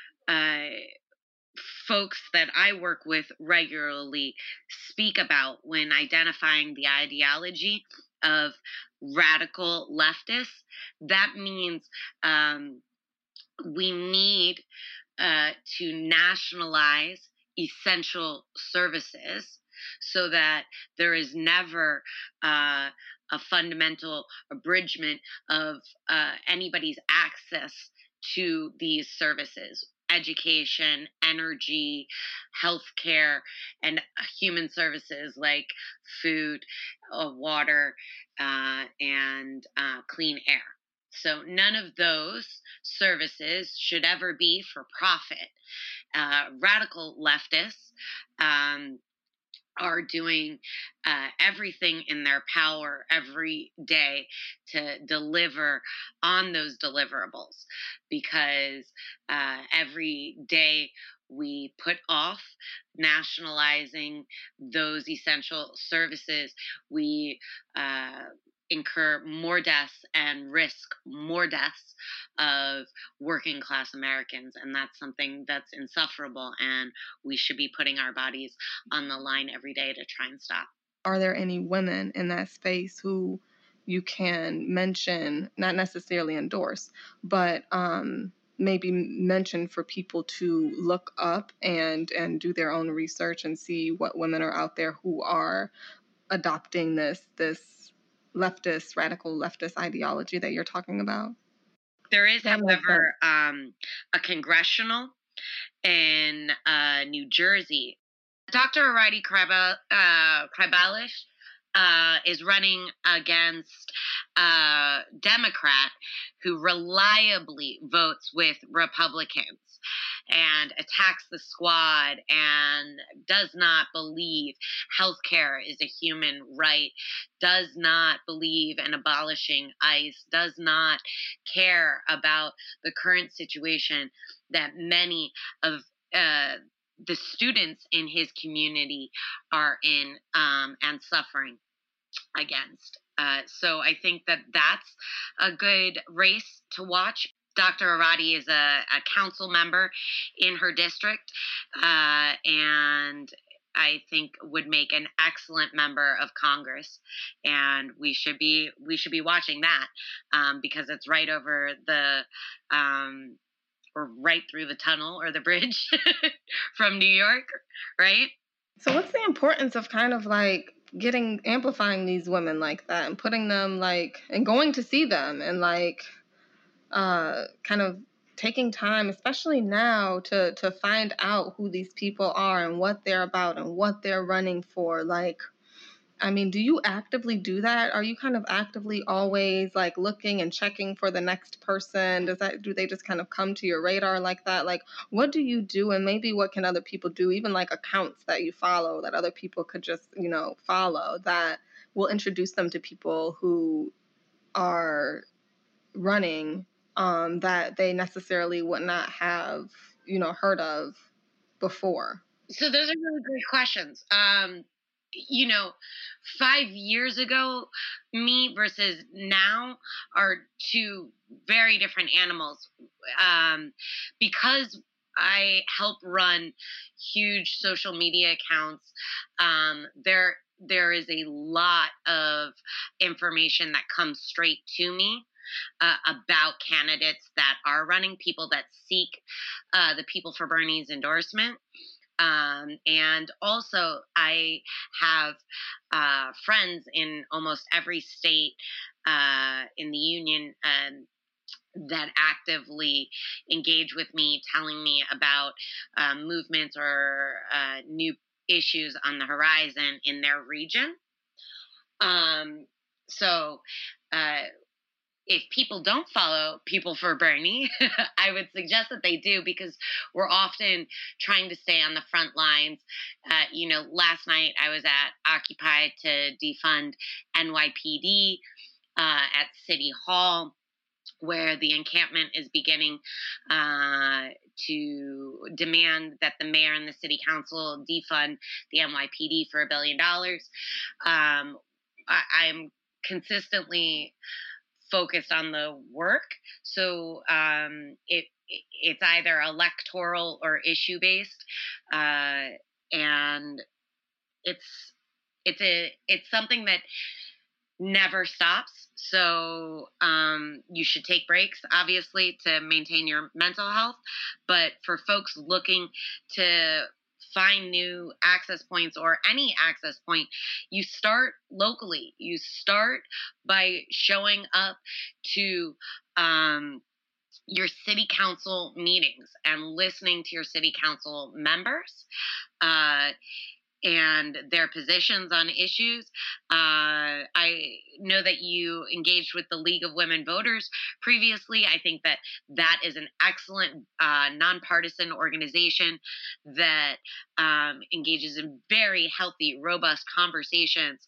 folks that I work with regularly speak about when identifying the ideology of radical leftists. That means we need to nationalize essential services so that there is never a fundamental abridgment of anybody's access to these services: education, energy, healthcare, and human services like food, water, and clean air. So none of those services should ever be for profit. Radical leftists are doing everything in their power every day to deliver on those deliverables, because every day we put off nationalizing those essential services, we incur more deaths and risk more deaths of working class Americans. And that's something that's insufferable, and we should be putting our bodies on the line every day to try and stop. Are there any women in that space who you can mention, not necessarily endorse, but maybe mention for people to look up and do their own research and see what women are out there who are adopting this leftist, radical leftist ideology that you're talking about? There is, however, a congressional in New Jersey. Dr. Arati Kribalish is running against a Democrat who reliably votes with Republicans and attacks the squad and does not believe healthcare is a human right, does not believe in abolishing ICE, does not care about the current situation that many of the students in his community are in and suffering against. So I think that that's a good race to watch. Dr. Arati is a council member in her district, and I think would make an excellent member of Congress. And we should be watching that because it's right over the or right through the tunnel or the bridge from New York, right? So what's the importance of kind of like amplifying these women like that and putting them like, and going to see them and like kind of taking time, especially now, to find out who these people are and what they're about and what they're running for? Like, I mean, do you actively do that? Are you kind of actively always like looking and checking for the next person? Do they just kind of come to your radar like that? Like, what do you do? And maybe what can other people do? Even like accounts that you follow that other people could just, follow, that will introduce them to people who are running that they necessarily would not have, heard of before. So those are really great questions. 5 years ago, me versus now are two very different animals. Because I help run huge social media accounts, there is a lot of information that comes straight to me about candidates that are running, people that seek the People for Bernie's endorsement. And also I have friends in almost every state in the union that actively engage with me, telling me about movements or new issues on the horizon in their region. So if people don't follow People for Bernie, I would suggest that they do, because we're often trying to stay on the front lines. Last night I was at Occupy to defund NYPD at City Hall, where the encampment is beginning to demand that the mayor and the city council defund the NYPD for $1 billion. I'm consistently focused on the work. So it's either electoral or issue based, and it's something that never stops. So you should take breaks, obviously, to maintain your mental health. But for folks looking to find new access points or any access point, you start locally. You start by showing up to your city council meetings and listening to your city council members and their positions on issues. I know that you engaged with the League of Women Voters previously. I think that that is an excellent nonpartisan organization that engages in very healthy, robust conversations.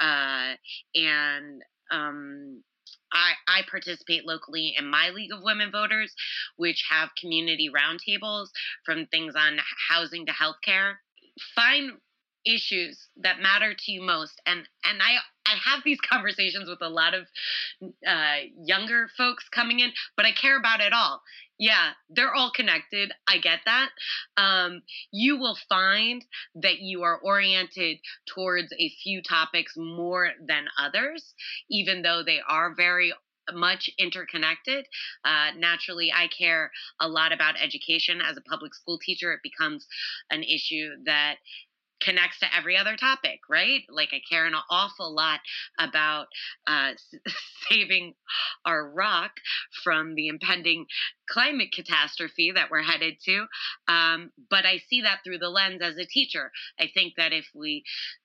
I participate locally in my League of Women Voters, which have community roundtables from things on housing to healthcare. Find issues that matter to you most, and I have these conversations with a lot of younger folks coming in, but I care about it all. Yeah, they're all connected. I get that. You will find that you are oriented towards a few topics more than others, even though they are very much interconnected. Naturally, I care a lot about education. As a public school teacher, it becomes an issue that connects to every other topic, right? Like, I care an awful lot about saving our rock from the impending climate catastrophe that we're headed to. But I see that through the lens as a teacher. I think that if we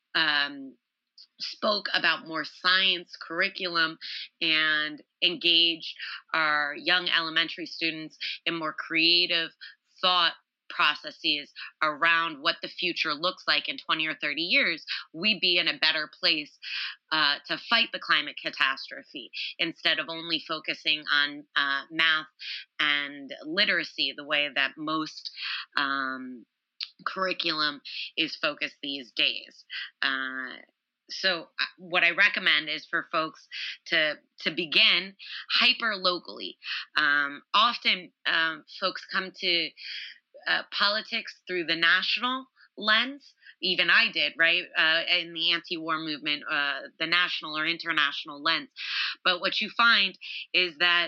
spoke about more science curriculum and engage our young elementary students in more creative thought processes around what the future looks like in 20 or 30 years, we'd be in a better place to fight the climate catastrophe, instead of only focusing on math and literacy the way that most curriculum is focused these days. So what I recommend is for folks to begin hyper locally. Often folks come to politics through the national lens. Even I did, right? In the anti-war movement, the national or international lens. But what you find is that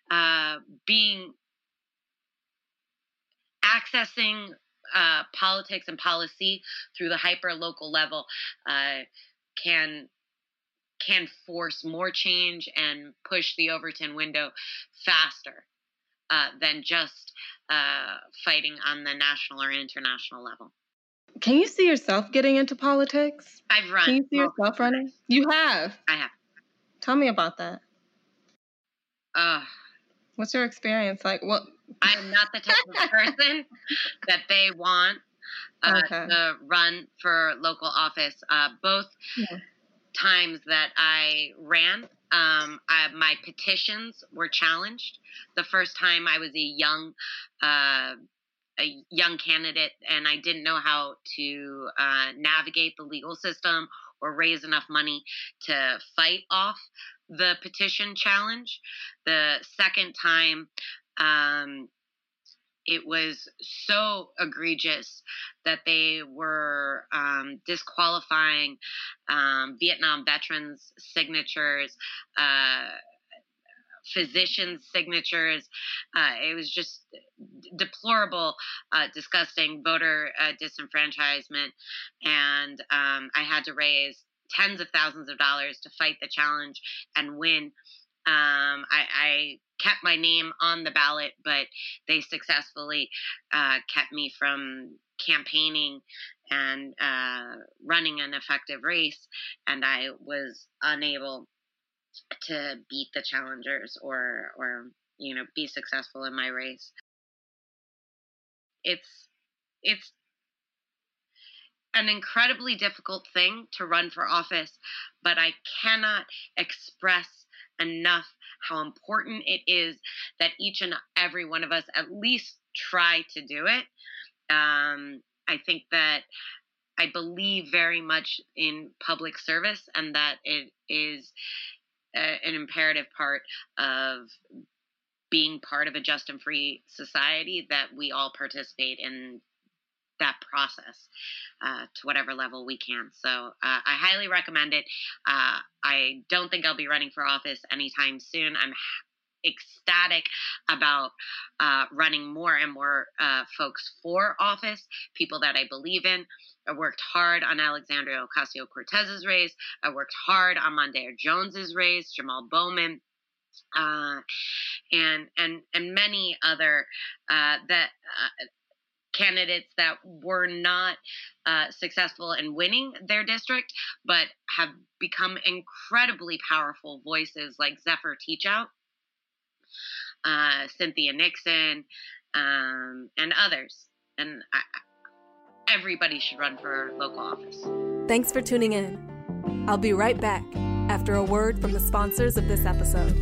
accessing politics and policy through the hyper local level can force more change and push the Overton window faster than just fighting on the national or international level. Can you see yourself getting into politics? I've run. Can you see yourself running? You have? I have. Tell me about that. What's your experience like? Well, I am not the type of person that they want to run for local office. Both times that I ran, my petitions were challenged. The first time I was a young candidate, and I didn't know how to navigate the legal system or raise enough money to fight off the petition challenge. The second time, it was so egregious that they were disqualifying Vietnam veterans' signatures, physicians' signatures. It was just deplorable, disgusting voter disenfranchisement. And I had to raise tens of thousands of dollars to fight the challenge and win. I kept my name on the ballot, but they successfully kept me from campaigning and running an effective race, and I was unable to beat the challengers or be successful in my race. It's an incredibly difficult thing to run for office, but I cannot express enough how important it is that each and every one of us at least try to do it. I think that I believe very much in public service, and that it is an imperative part of being part of a just and free society, that we all participate in that process to whatever level we can. So I highly recommend it. I don't think I'll be running for office anytime soon. I'm ecstatic about running more and more folks for office, people that I believe in. I worked hard on Alexandria Ocasio-Cortez's race. I worked hard on Mondaire Jones's race, Jamal Bowman, and many other candidates that were not successful in winning their district, but have become incredibly powerful voices like Zephyr Teachout, Cynthia Nixon, and others. And everybody should run for local office. Thanks for tuning in. I'll be right back after a word from the sponsors of this episode.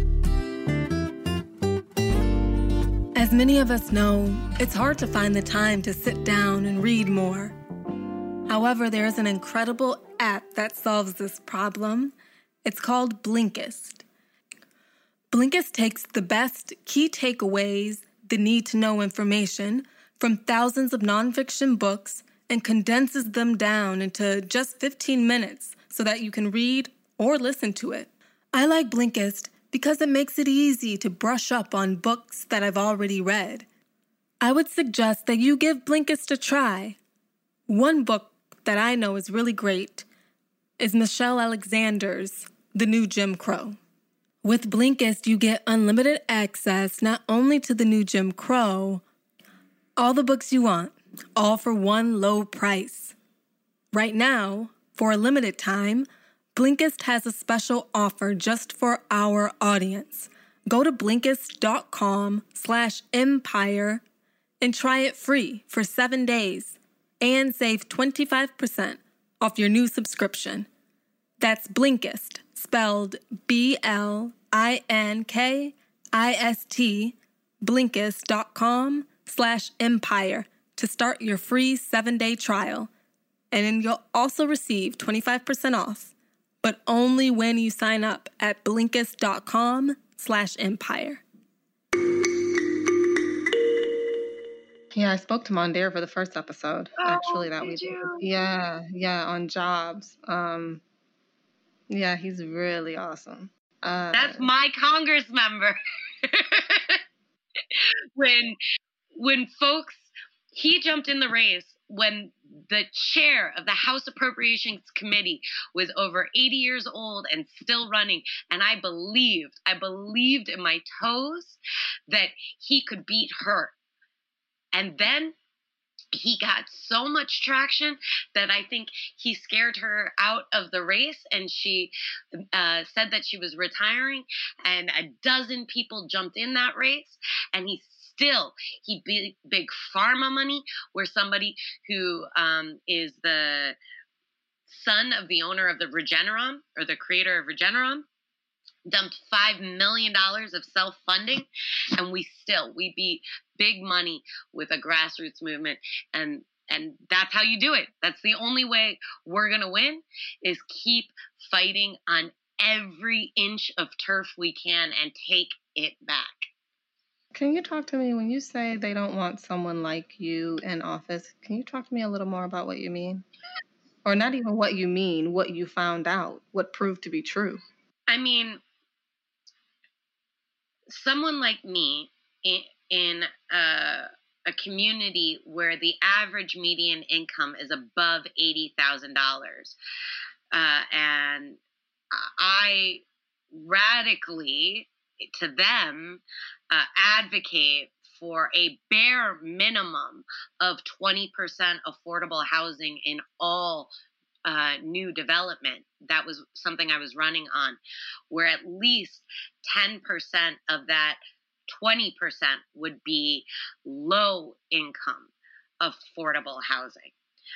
As many of us know, it's hard to find the time to sit down and read more. However, there is an incredible app that solves this problem. It's called Blinkist. Blinkist takes the best key takeaways, the need-to-know information from thousands of nonfiction books and condenses them down into just 15 minutes so that you can read or listen to it. I like Blinkist because it makes it easy to brush up on books that I've already read. I would suggest that you give Blinkist a try. One book that I know is really great is Michelle Alexander's The New Jim Crow. With Blinkist, you get unlimited access not only to The New Jim Crow, all the books you want, all for one low price. Right now, for a limited time, Blinkist has a special offer just for our audience. Go to Blinkist.com/empire and try it free for 7 days and save 25% off your new subscription. That's Blinkist, spelled BLINKIST, Blinkist.com/empire to start your free 7-day trial. And then you'll also receive 25% off, but only when you sign up at Blinkist.com/empire. Yeah, I spoke to Mondaire for the first episode. Actually, that we did. Yeah, on jobs. Yeah, he's really awesome. That's my Congress member. When folks, he jumped in the race when the chair of the House Appropriations Committee was over 80 years old and still running. And I believed in my toes that he could beat her. And then he got so much traction that I think he scared her out of the race, and she said that she was retiring, and a dozen people jumped in that race, and he big pharma money, where somebody who is the son of the owner of the Regeneron, or the creator of Regeneron, dumped $5 million of self-funding, and we beat big money with a grassroots movement, and that's how you do it. That's the only way we're going to win, is keep fighting on every inch of turf we can and take it back. Can you talk to me when you say they don't want someone like you in office? Can you talk to me a little more about what you mean? Or not even what you mean, what you found out, what proved to be true? I mean, someone like me in a community where the average median income is above $80,000, and I radically, to them, advocate for a bare minimum of 20% affordable housing in all new development. That was something I was running on, where at least 10% of that 20% would be low income affordable housing.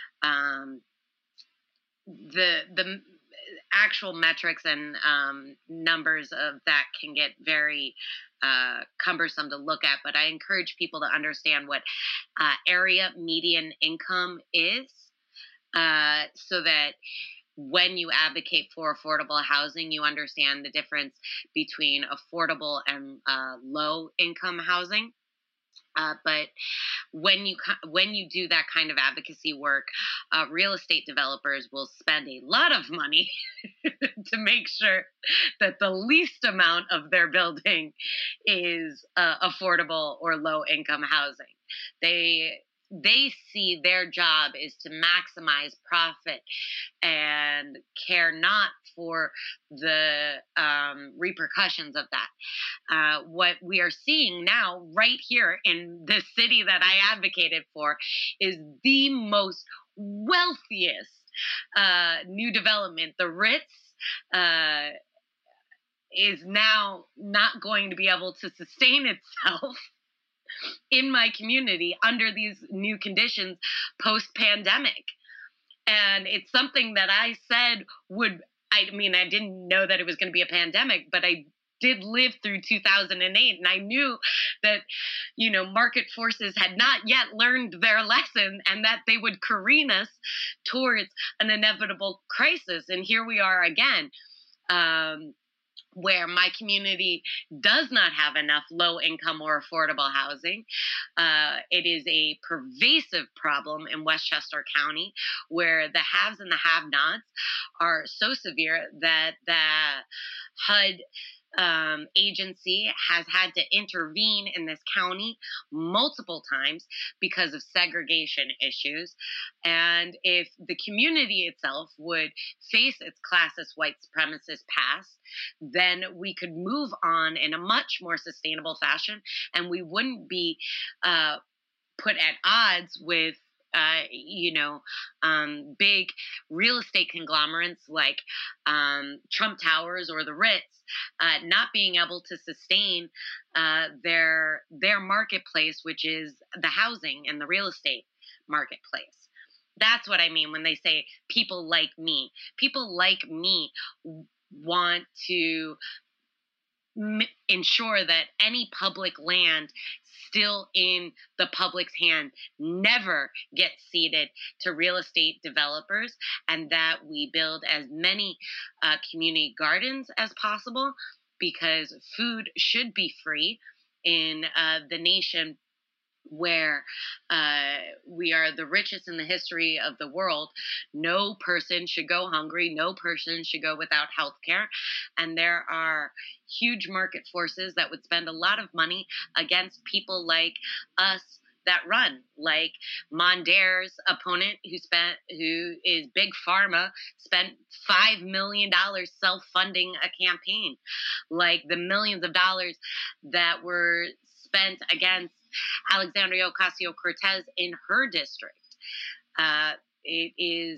The actual metrics and numbers of that can get very cumbersome to look at, but I encourage people to understand what area median income is. so that when you advocate for affordable housing, you understand the difference between affordable and low income housing. But when you do that kind of advocacy work, real estate developers will spend a lot of money to make sure that the least amount of their building is affordable or low income housing. They see their job is to maximize profit and care not for the repercussions of that. What we are seeing now right here in the city that I advocated for is the most wealthiest new development. The Ritz is now not going to be able to sustain itself in my community under these new conditions post-pandemic. And it's something that I said I didn't know that it was going to be a pandemic, but I did live through 2008, and I knew that, market forces had not yet learned their lesson and that they would careen us towards an inevitable crisis. And here we are again. Where my community does not have enough low-income or affordable housing. It is a pervasive problem in Westchester County, where the haves and the have-nots are so severe that the HUD agency has had to intervene in this county multiple times because of segregation issues. And if the community itself would face its classist white supremacist past, then we could move on in a much more sustainable fashion, and we wouldn't be put at odds with big real estate conglomerates like Trump Towers or the Ritz not being able to sustain their marketplace, which is the housing and the real estate marketplace. That's what I mean when they say people like me. People like me want to ensure that any public land still in the public's hand never gets ceded to real estate developers, and that we build as many community gardens as possible, because food should be free in the nation where we are the richest in the history of the world. No person should go hungry. No person should go without health care. And there are huge market forces that would spend a lot of money against people like us that run, like Mondare's opponent, who is Big Pharma, spent $5 million self-funding a campaign, like the millions of dollars that were spent against Alexandria Ocasio-Cortez in her district. It is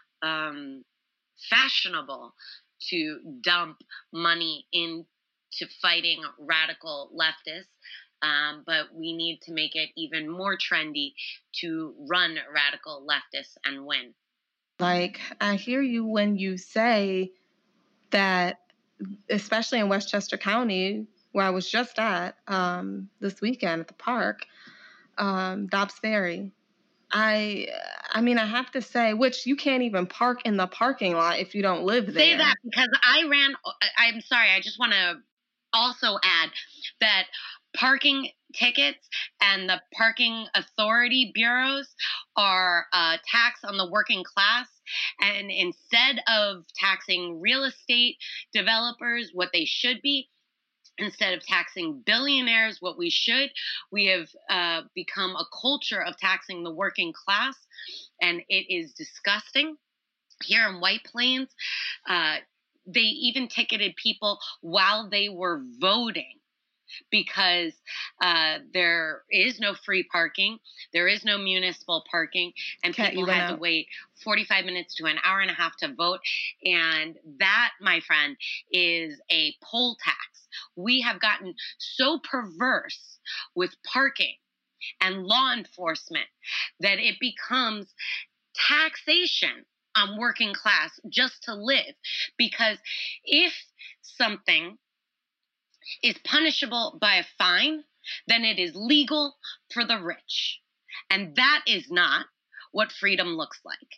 fashionable to dump money into fighting radical leftists, but we need to make it even more trendy to run radical leftists and win. Like, I hear you when you say that, especially in Westchester County, where I was just at this weekend at the park, Dobbs Ferry. I mean, I have to say, which you can't even park in the parking lot if you don't live there. Say that because I'm sorry, I just want to also add that parking tickets and the parking authority bureaus are a tax on the working class. And instead of taxing real estate developers, what they should be, instead of taxing billionaires, we have become a culture of taxing the working class, and it is disgusting. Here in White Plains, they even ticketed people while they were voting because there is no free parking, there is no municipal parking, and people had to wait 45 minutes to an hour and a half to vote. And that, my friend, is a poll tax. We have gotten so perverse with parking and law enforcement that it becomes taxation on working class just to live. Because if something is punishable by a fine, then it is legal for the rich. And that is not what freedom looks like.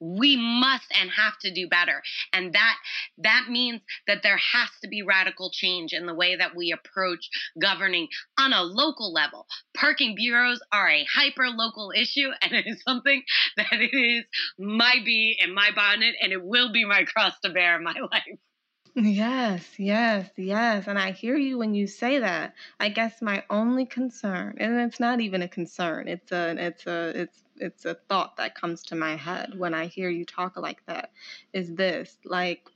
We must and have to do better. And that means that there has to be radical change in the way that we approach governing on a local level. Parking bureaus are a hyper-local issue, and it is something that it is my bee and my bonnet, and it will be my cross to bear in my life. Yes, yes, yes. And I hear you when you say that. I guess my only concern, and it's not even a concern, it's a thought that comes to my head when I hear you talk like that, is this. Like,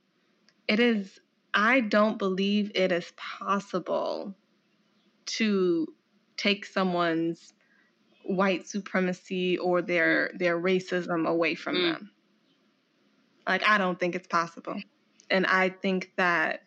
I don't believe it is possible to take someone's white supremacy or their racism away from them. Like, I don't think it's possible. And I think that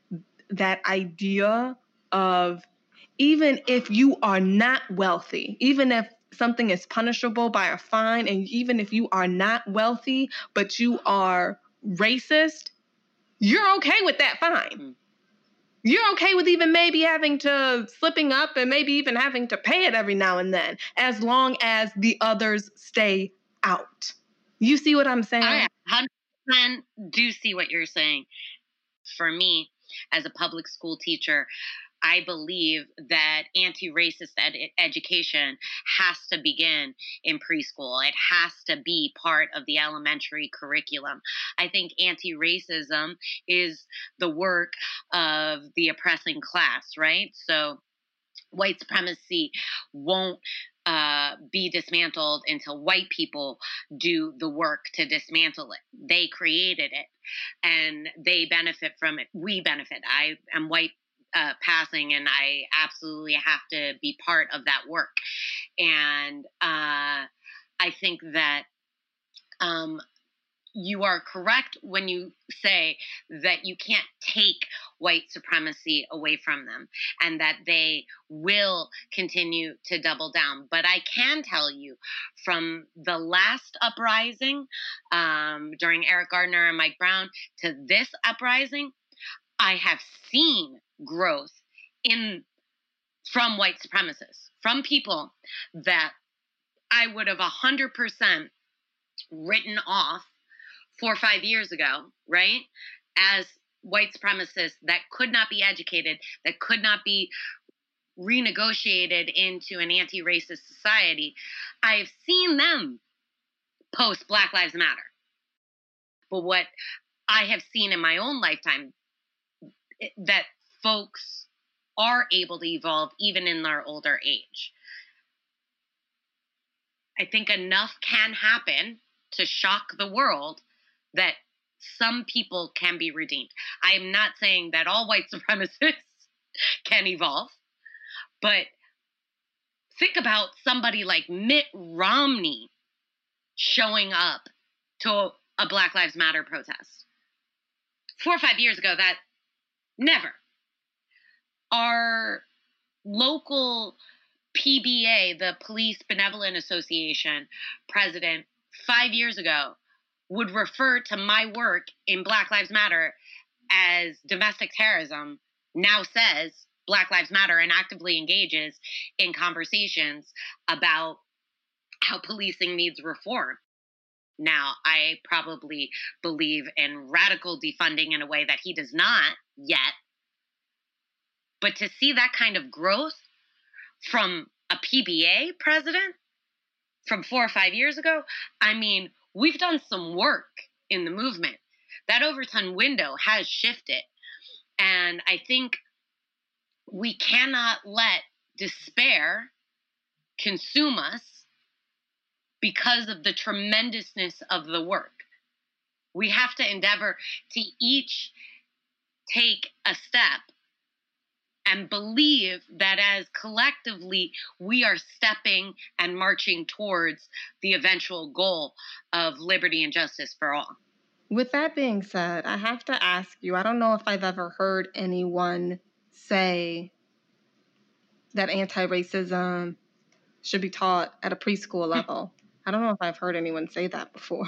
idea of, even if you are not wealthy, even if something is punishable by a fine, and even if you are not wealthy, but you are racist, you're okay with that fine. You're okay with even maybe slipping up and maybe even having to pay it every now and then, as long as the others stay out. You see what I'm saying? I 100% do see what you're saying. For me, as a public school teacher, I believe that anti-racist education has to begin in preschool. It has to be part of the elementary curriculum. I think anti-racism is the work of the oppressing class, right? So white supremacy won't be dismantled until white people do the work to dismantle it. They created it and they benefit from it. We benefit. I am white passing, and I absolutely have to be part of that work. And I think that you are correct when you say that you can't take white supremacy away from them and that they will continue to double down. But I can tell you from the last uprising during Eric Gardner and Mike Brown to this uprising, I have seen growth from white supremacists, from people that I would have 100% written off 4 or 5 years ago, right? As white supremacists that could not be educated, that could not be renegotiated into an anti-racist society. I've seen them post Black Lives Matter. But what I have seen in my own lifetime, that folks are able to evolve even in their older age. I think enough can happen to shock the world that some people can be redeemed. I am not saying that all white supremacists can evolve, but think about somebody like Mitt Romney showing up to a Black Lives Matter protest. 4 or 5 years ago, that never. Our local PBA, the Police Benevolent Association president, 5 years ago would refer to my work in Black Lives Matter as domestic terrorism, now says Black Lives Matter, and actively engages in conversations about how policing needs reform. Now, I probably believe in radical defunding in a way that he does not yet. But to see that kind of growth from a PBA president from 4 or 5 years ago, I mean, we've done some work in the movement. That Overton window has shifted. And I think we cannot let despair consume us because of the tremendousness of the work. We have to endeavor to each take a step and believe that as collectively we are stepping and marching towards the eventual goal of liberty and justice for all. With that being said, I have to ask you, I don't know if I've ever heard anyone say that anti-racism should be taught at a preschool level. I don't know if I've heard anyone say that before.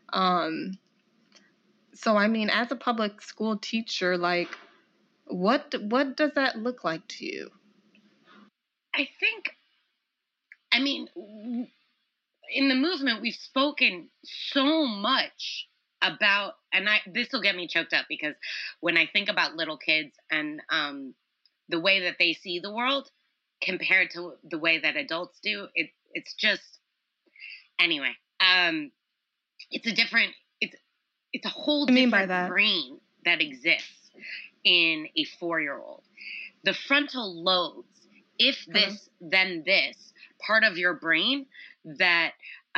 So, I mean, as a public school teacher, like, what does that look like to you? I think, I mean, in the movement, we've spoken so much about, and this will get me choked up, because when I think about little kids and the way that they see the world compared to the way that adults do, it's just, anyway, it's a whole different brain that exists in a 4-year-old. The frontal lobes, if this, then this, part of your brain that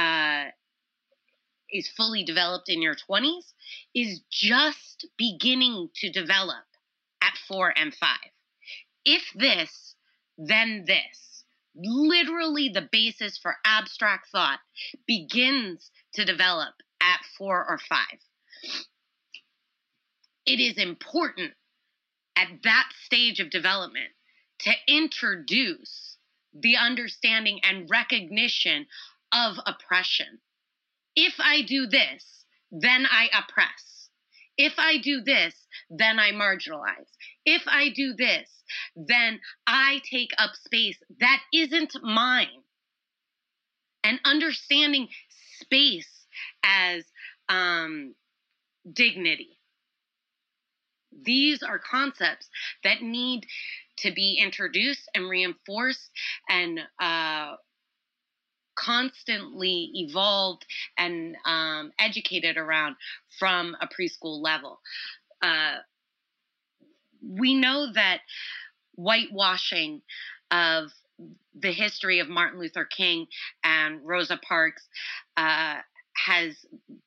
is fully developed in your 20s is just beginning to develop at 4 and 5. If this, then this, literally the basis for abstract thought begins to develop at 4 or 5. It is important at that stage of development to introduce the understanding and recognition of oppression. If I do this, then I oppress. If I do this, then I marginalize. If I do this, then I take up space that isn't mine. And understanding space as dignity. These are concepts that need to be introduced and reinforced and constantly evolved and educated around from a preschool level. We know that whitewashing of the history of Martin Luther King and Rosa Parks has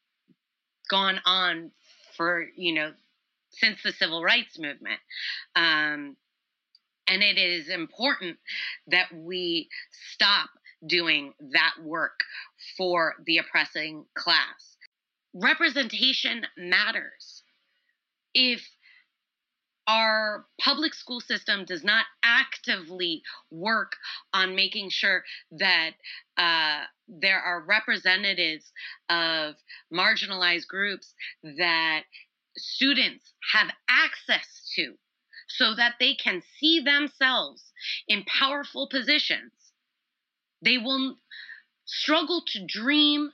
gone on for, since the civil rights movement. And it is important that we stop doing that work for the oppressing class. Representation matters. If our public school system does not actively work on making sure that there are representatives of marginalized groups that students have access to, so that they can see themselves in powerful positions, they will struggle to dream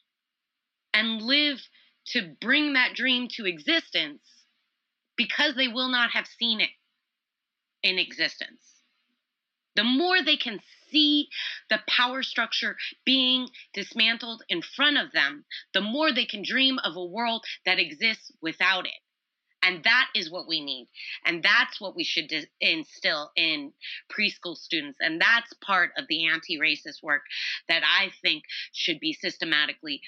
and live to bring that dream to existence, because they will not have seen it in existence. The more they can see the power structure being dismantled in front of them, the more they can dream of a world that exists without it. And that is what we need. And that's what we should instill in preschool students. And that's part of the anti-racist work that I think should be systematically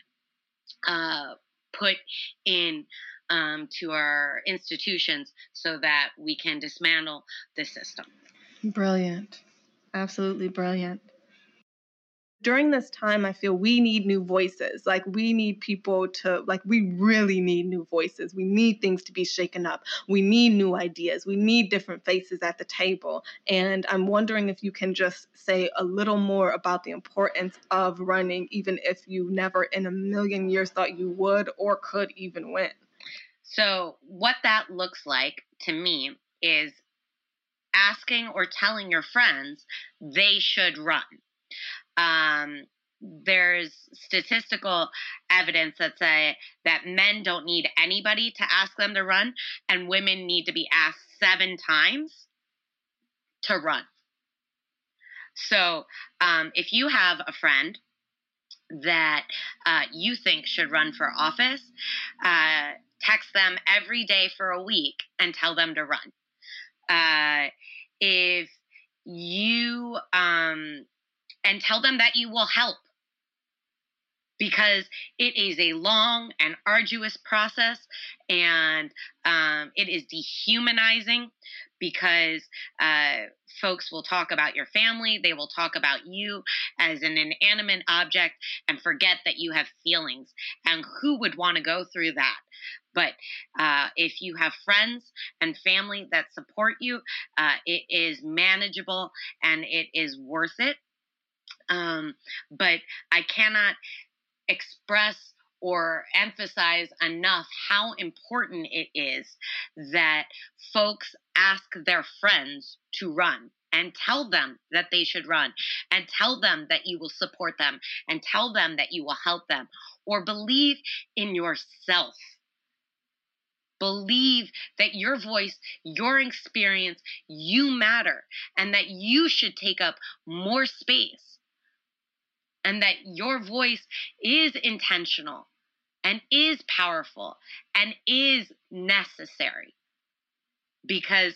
put in to our institutions so that we can dismantle the system. Brilliant. Absolutely brilliant. During this time, I feel we need new voices. We need people to, we really need new voices. We need things to be shaken up. We need new ideas. We need different faces at the table. And I'm wondering if you can just say a little more about the importance of running, even if you never in a million years thought you would or could even win. So what that looks like to me is asking or telling your friends they should run. There's statistical evidence that say that men don't need anybody to ask them to run, and women need to be asked 7 times to run. So if you have a friend that you think should run for office, text them every day for a week and tell them to run. If you and tell them that you will help, because it is a long and arduous process, and it is dehumanizing, because folks will talk about your family, they will talk about you as an inanimate object and forget that you have feelings. And who would want to go through that? But if you have friends and family that support you, it is manageable and it is worth it. But I cannot express or emphasize enough how important it is that folks ask their friends to run and tell them that they should run, and tell them that you will support them, and tell them that you will help them, or believe in yourself. Believe that your voice, your experience, you matter, and that you should take up more space, and that your voice is intentional and is powerful and is necessary. Because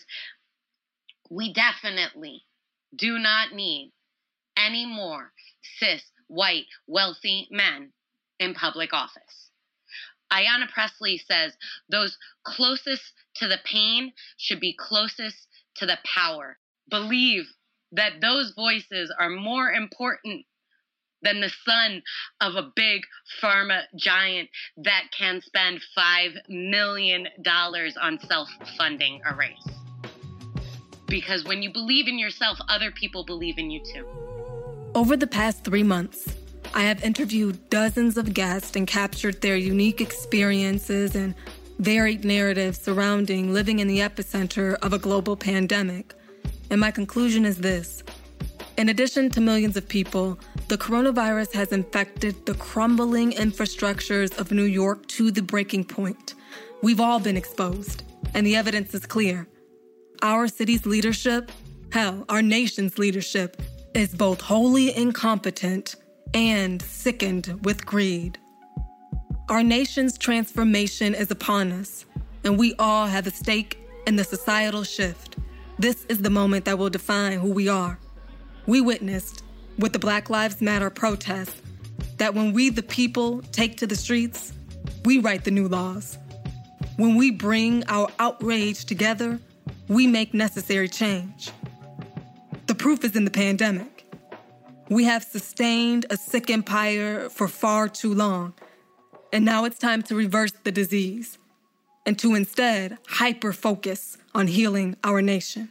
we definitely do not need any more cis, white, wealthy men in public office. Ayanna Pressley says those closest to the pain should be closest to the power. Believe that those voices are more important than the son of a big pharma giant that can spend $5 million on self-funding a race. Because when you believe in yourself, other people believe in you too. Over the past 3 months, I have interviewed dozens of guests and captured their unique experiences and varied narratives surrounding living in the epicenter of a global pandemic. And my conclusion is this. In addition to millions of people, the coronavirus has infected the crumbling infrastructures of New York to the breaking point. We've all been exposed, and the evidence is clear. Our city's leadership, hell, our nation's leadership, is both wholly incompetent and sickened with greed. Our nation's transformation is upon us, and we all have a stake in the societal shift. This is the moment that will define who we are. We witnessed, with the Black Lives Matter protests, that when we the people take to the streets, we write the new laws. When we bring our outrage together, we make necessary change. The proof is in the pandemic. We have sustained a sick empire for far too long, and now it's time to reverse the disease and to instead hyper-focus on healing our nation.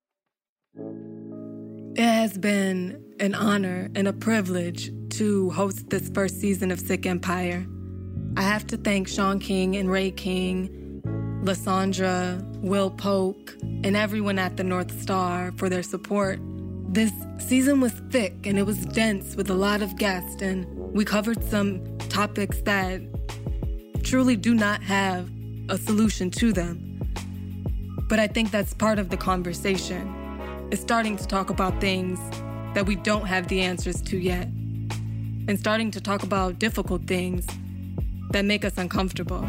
It has been an honor and a privilege to host this first season of Sick Empire. I have to thank Sean King and Ray King, Lysandra, Will Polk, and everyone at the North Star for their support. This season was thick and it was dense with a lot of guests, and we covered some topics that truly do not have a solution to them. But I think that's part of the conversation, is starting to talk about things that we don't have the answers to yet, and starting to talk about difficult things that make us uncomfortable.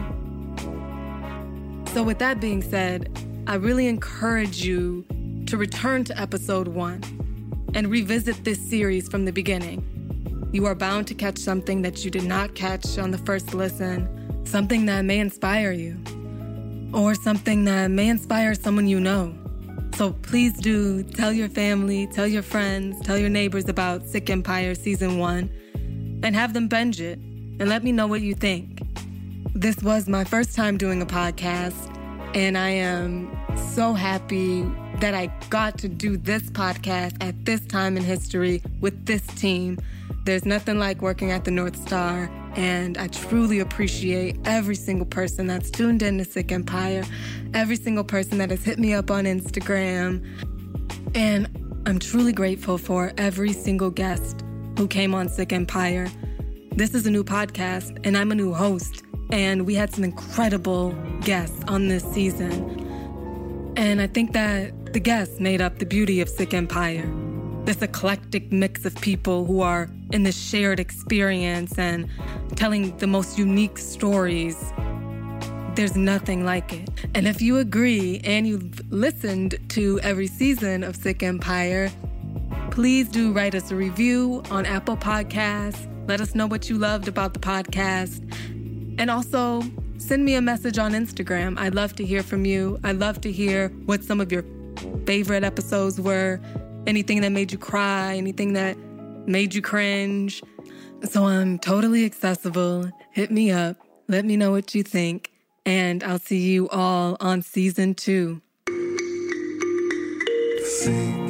So with that being said, I really encourage you to return to episode 1 and revisit this series from the beginning. You are bound to catch something that you did not catch on the first listen, something that may inspire you, or something that may inspire someone you know. So please do tell your family, tell your friends, tell your neighbors about Sick Empire Season 1, and have them binge it, and let me know what you think. This was my first time doing a podcast, and I am so happy that I got to do this podcast at this time in history with this team. There's nothing like working at the North Star, and I truly appreciate every single person that's tuned in to Sick Empire, every single person that has hit me up on Instagram, and I'm truly grateful for every single guest who came on Sick Empire. This is a new podcast, and I'm a new host, and we had some incredible guests on this season. And I think that the guests made up the beauty of Sick Empire. This eclectic mix of people who are in this shared experience and telling the most unique stories. There's nothing like it. And if you agree and you've listened to every season of Sick Empire, please do write us a review on Apple Podcasts. Let us know what you loved about the podcast. And also, send me a message on Instagram. I'd love to hear from you. I'd love to hear what some of your favorite episodes were. Anything that made you cry, anything that made you cringe. So I'm totally accessible. Hit me up. Let me know what you think. And I'll see you all on Season 2. Sing.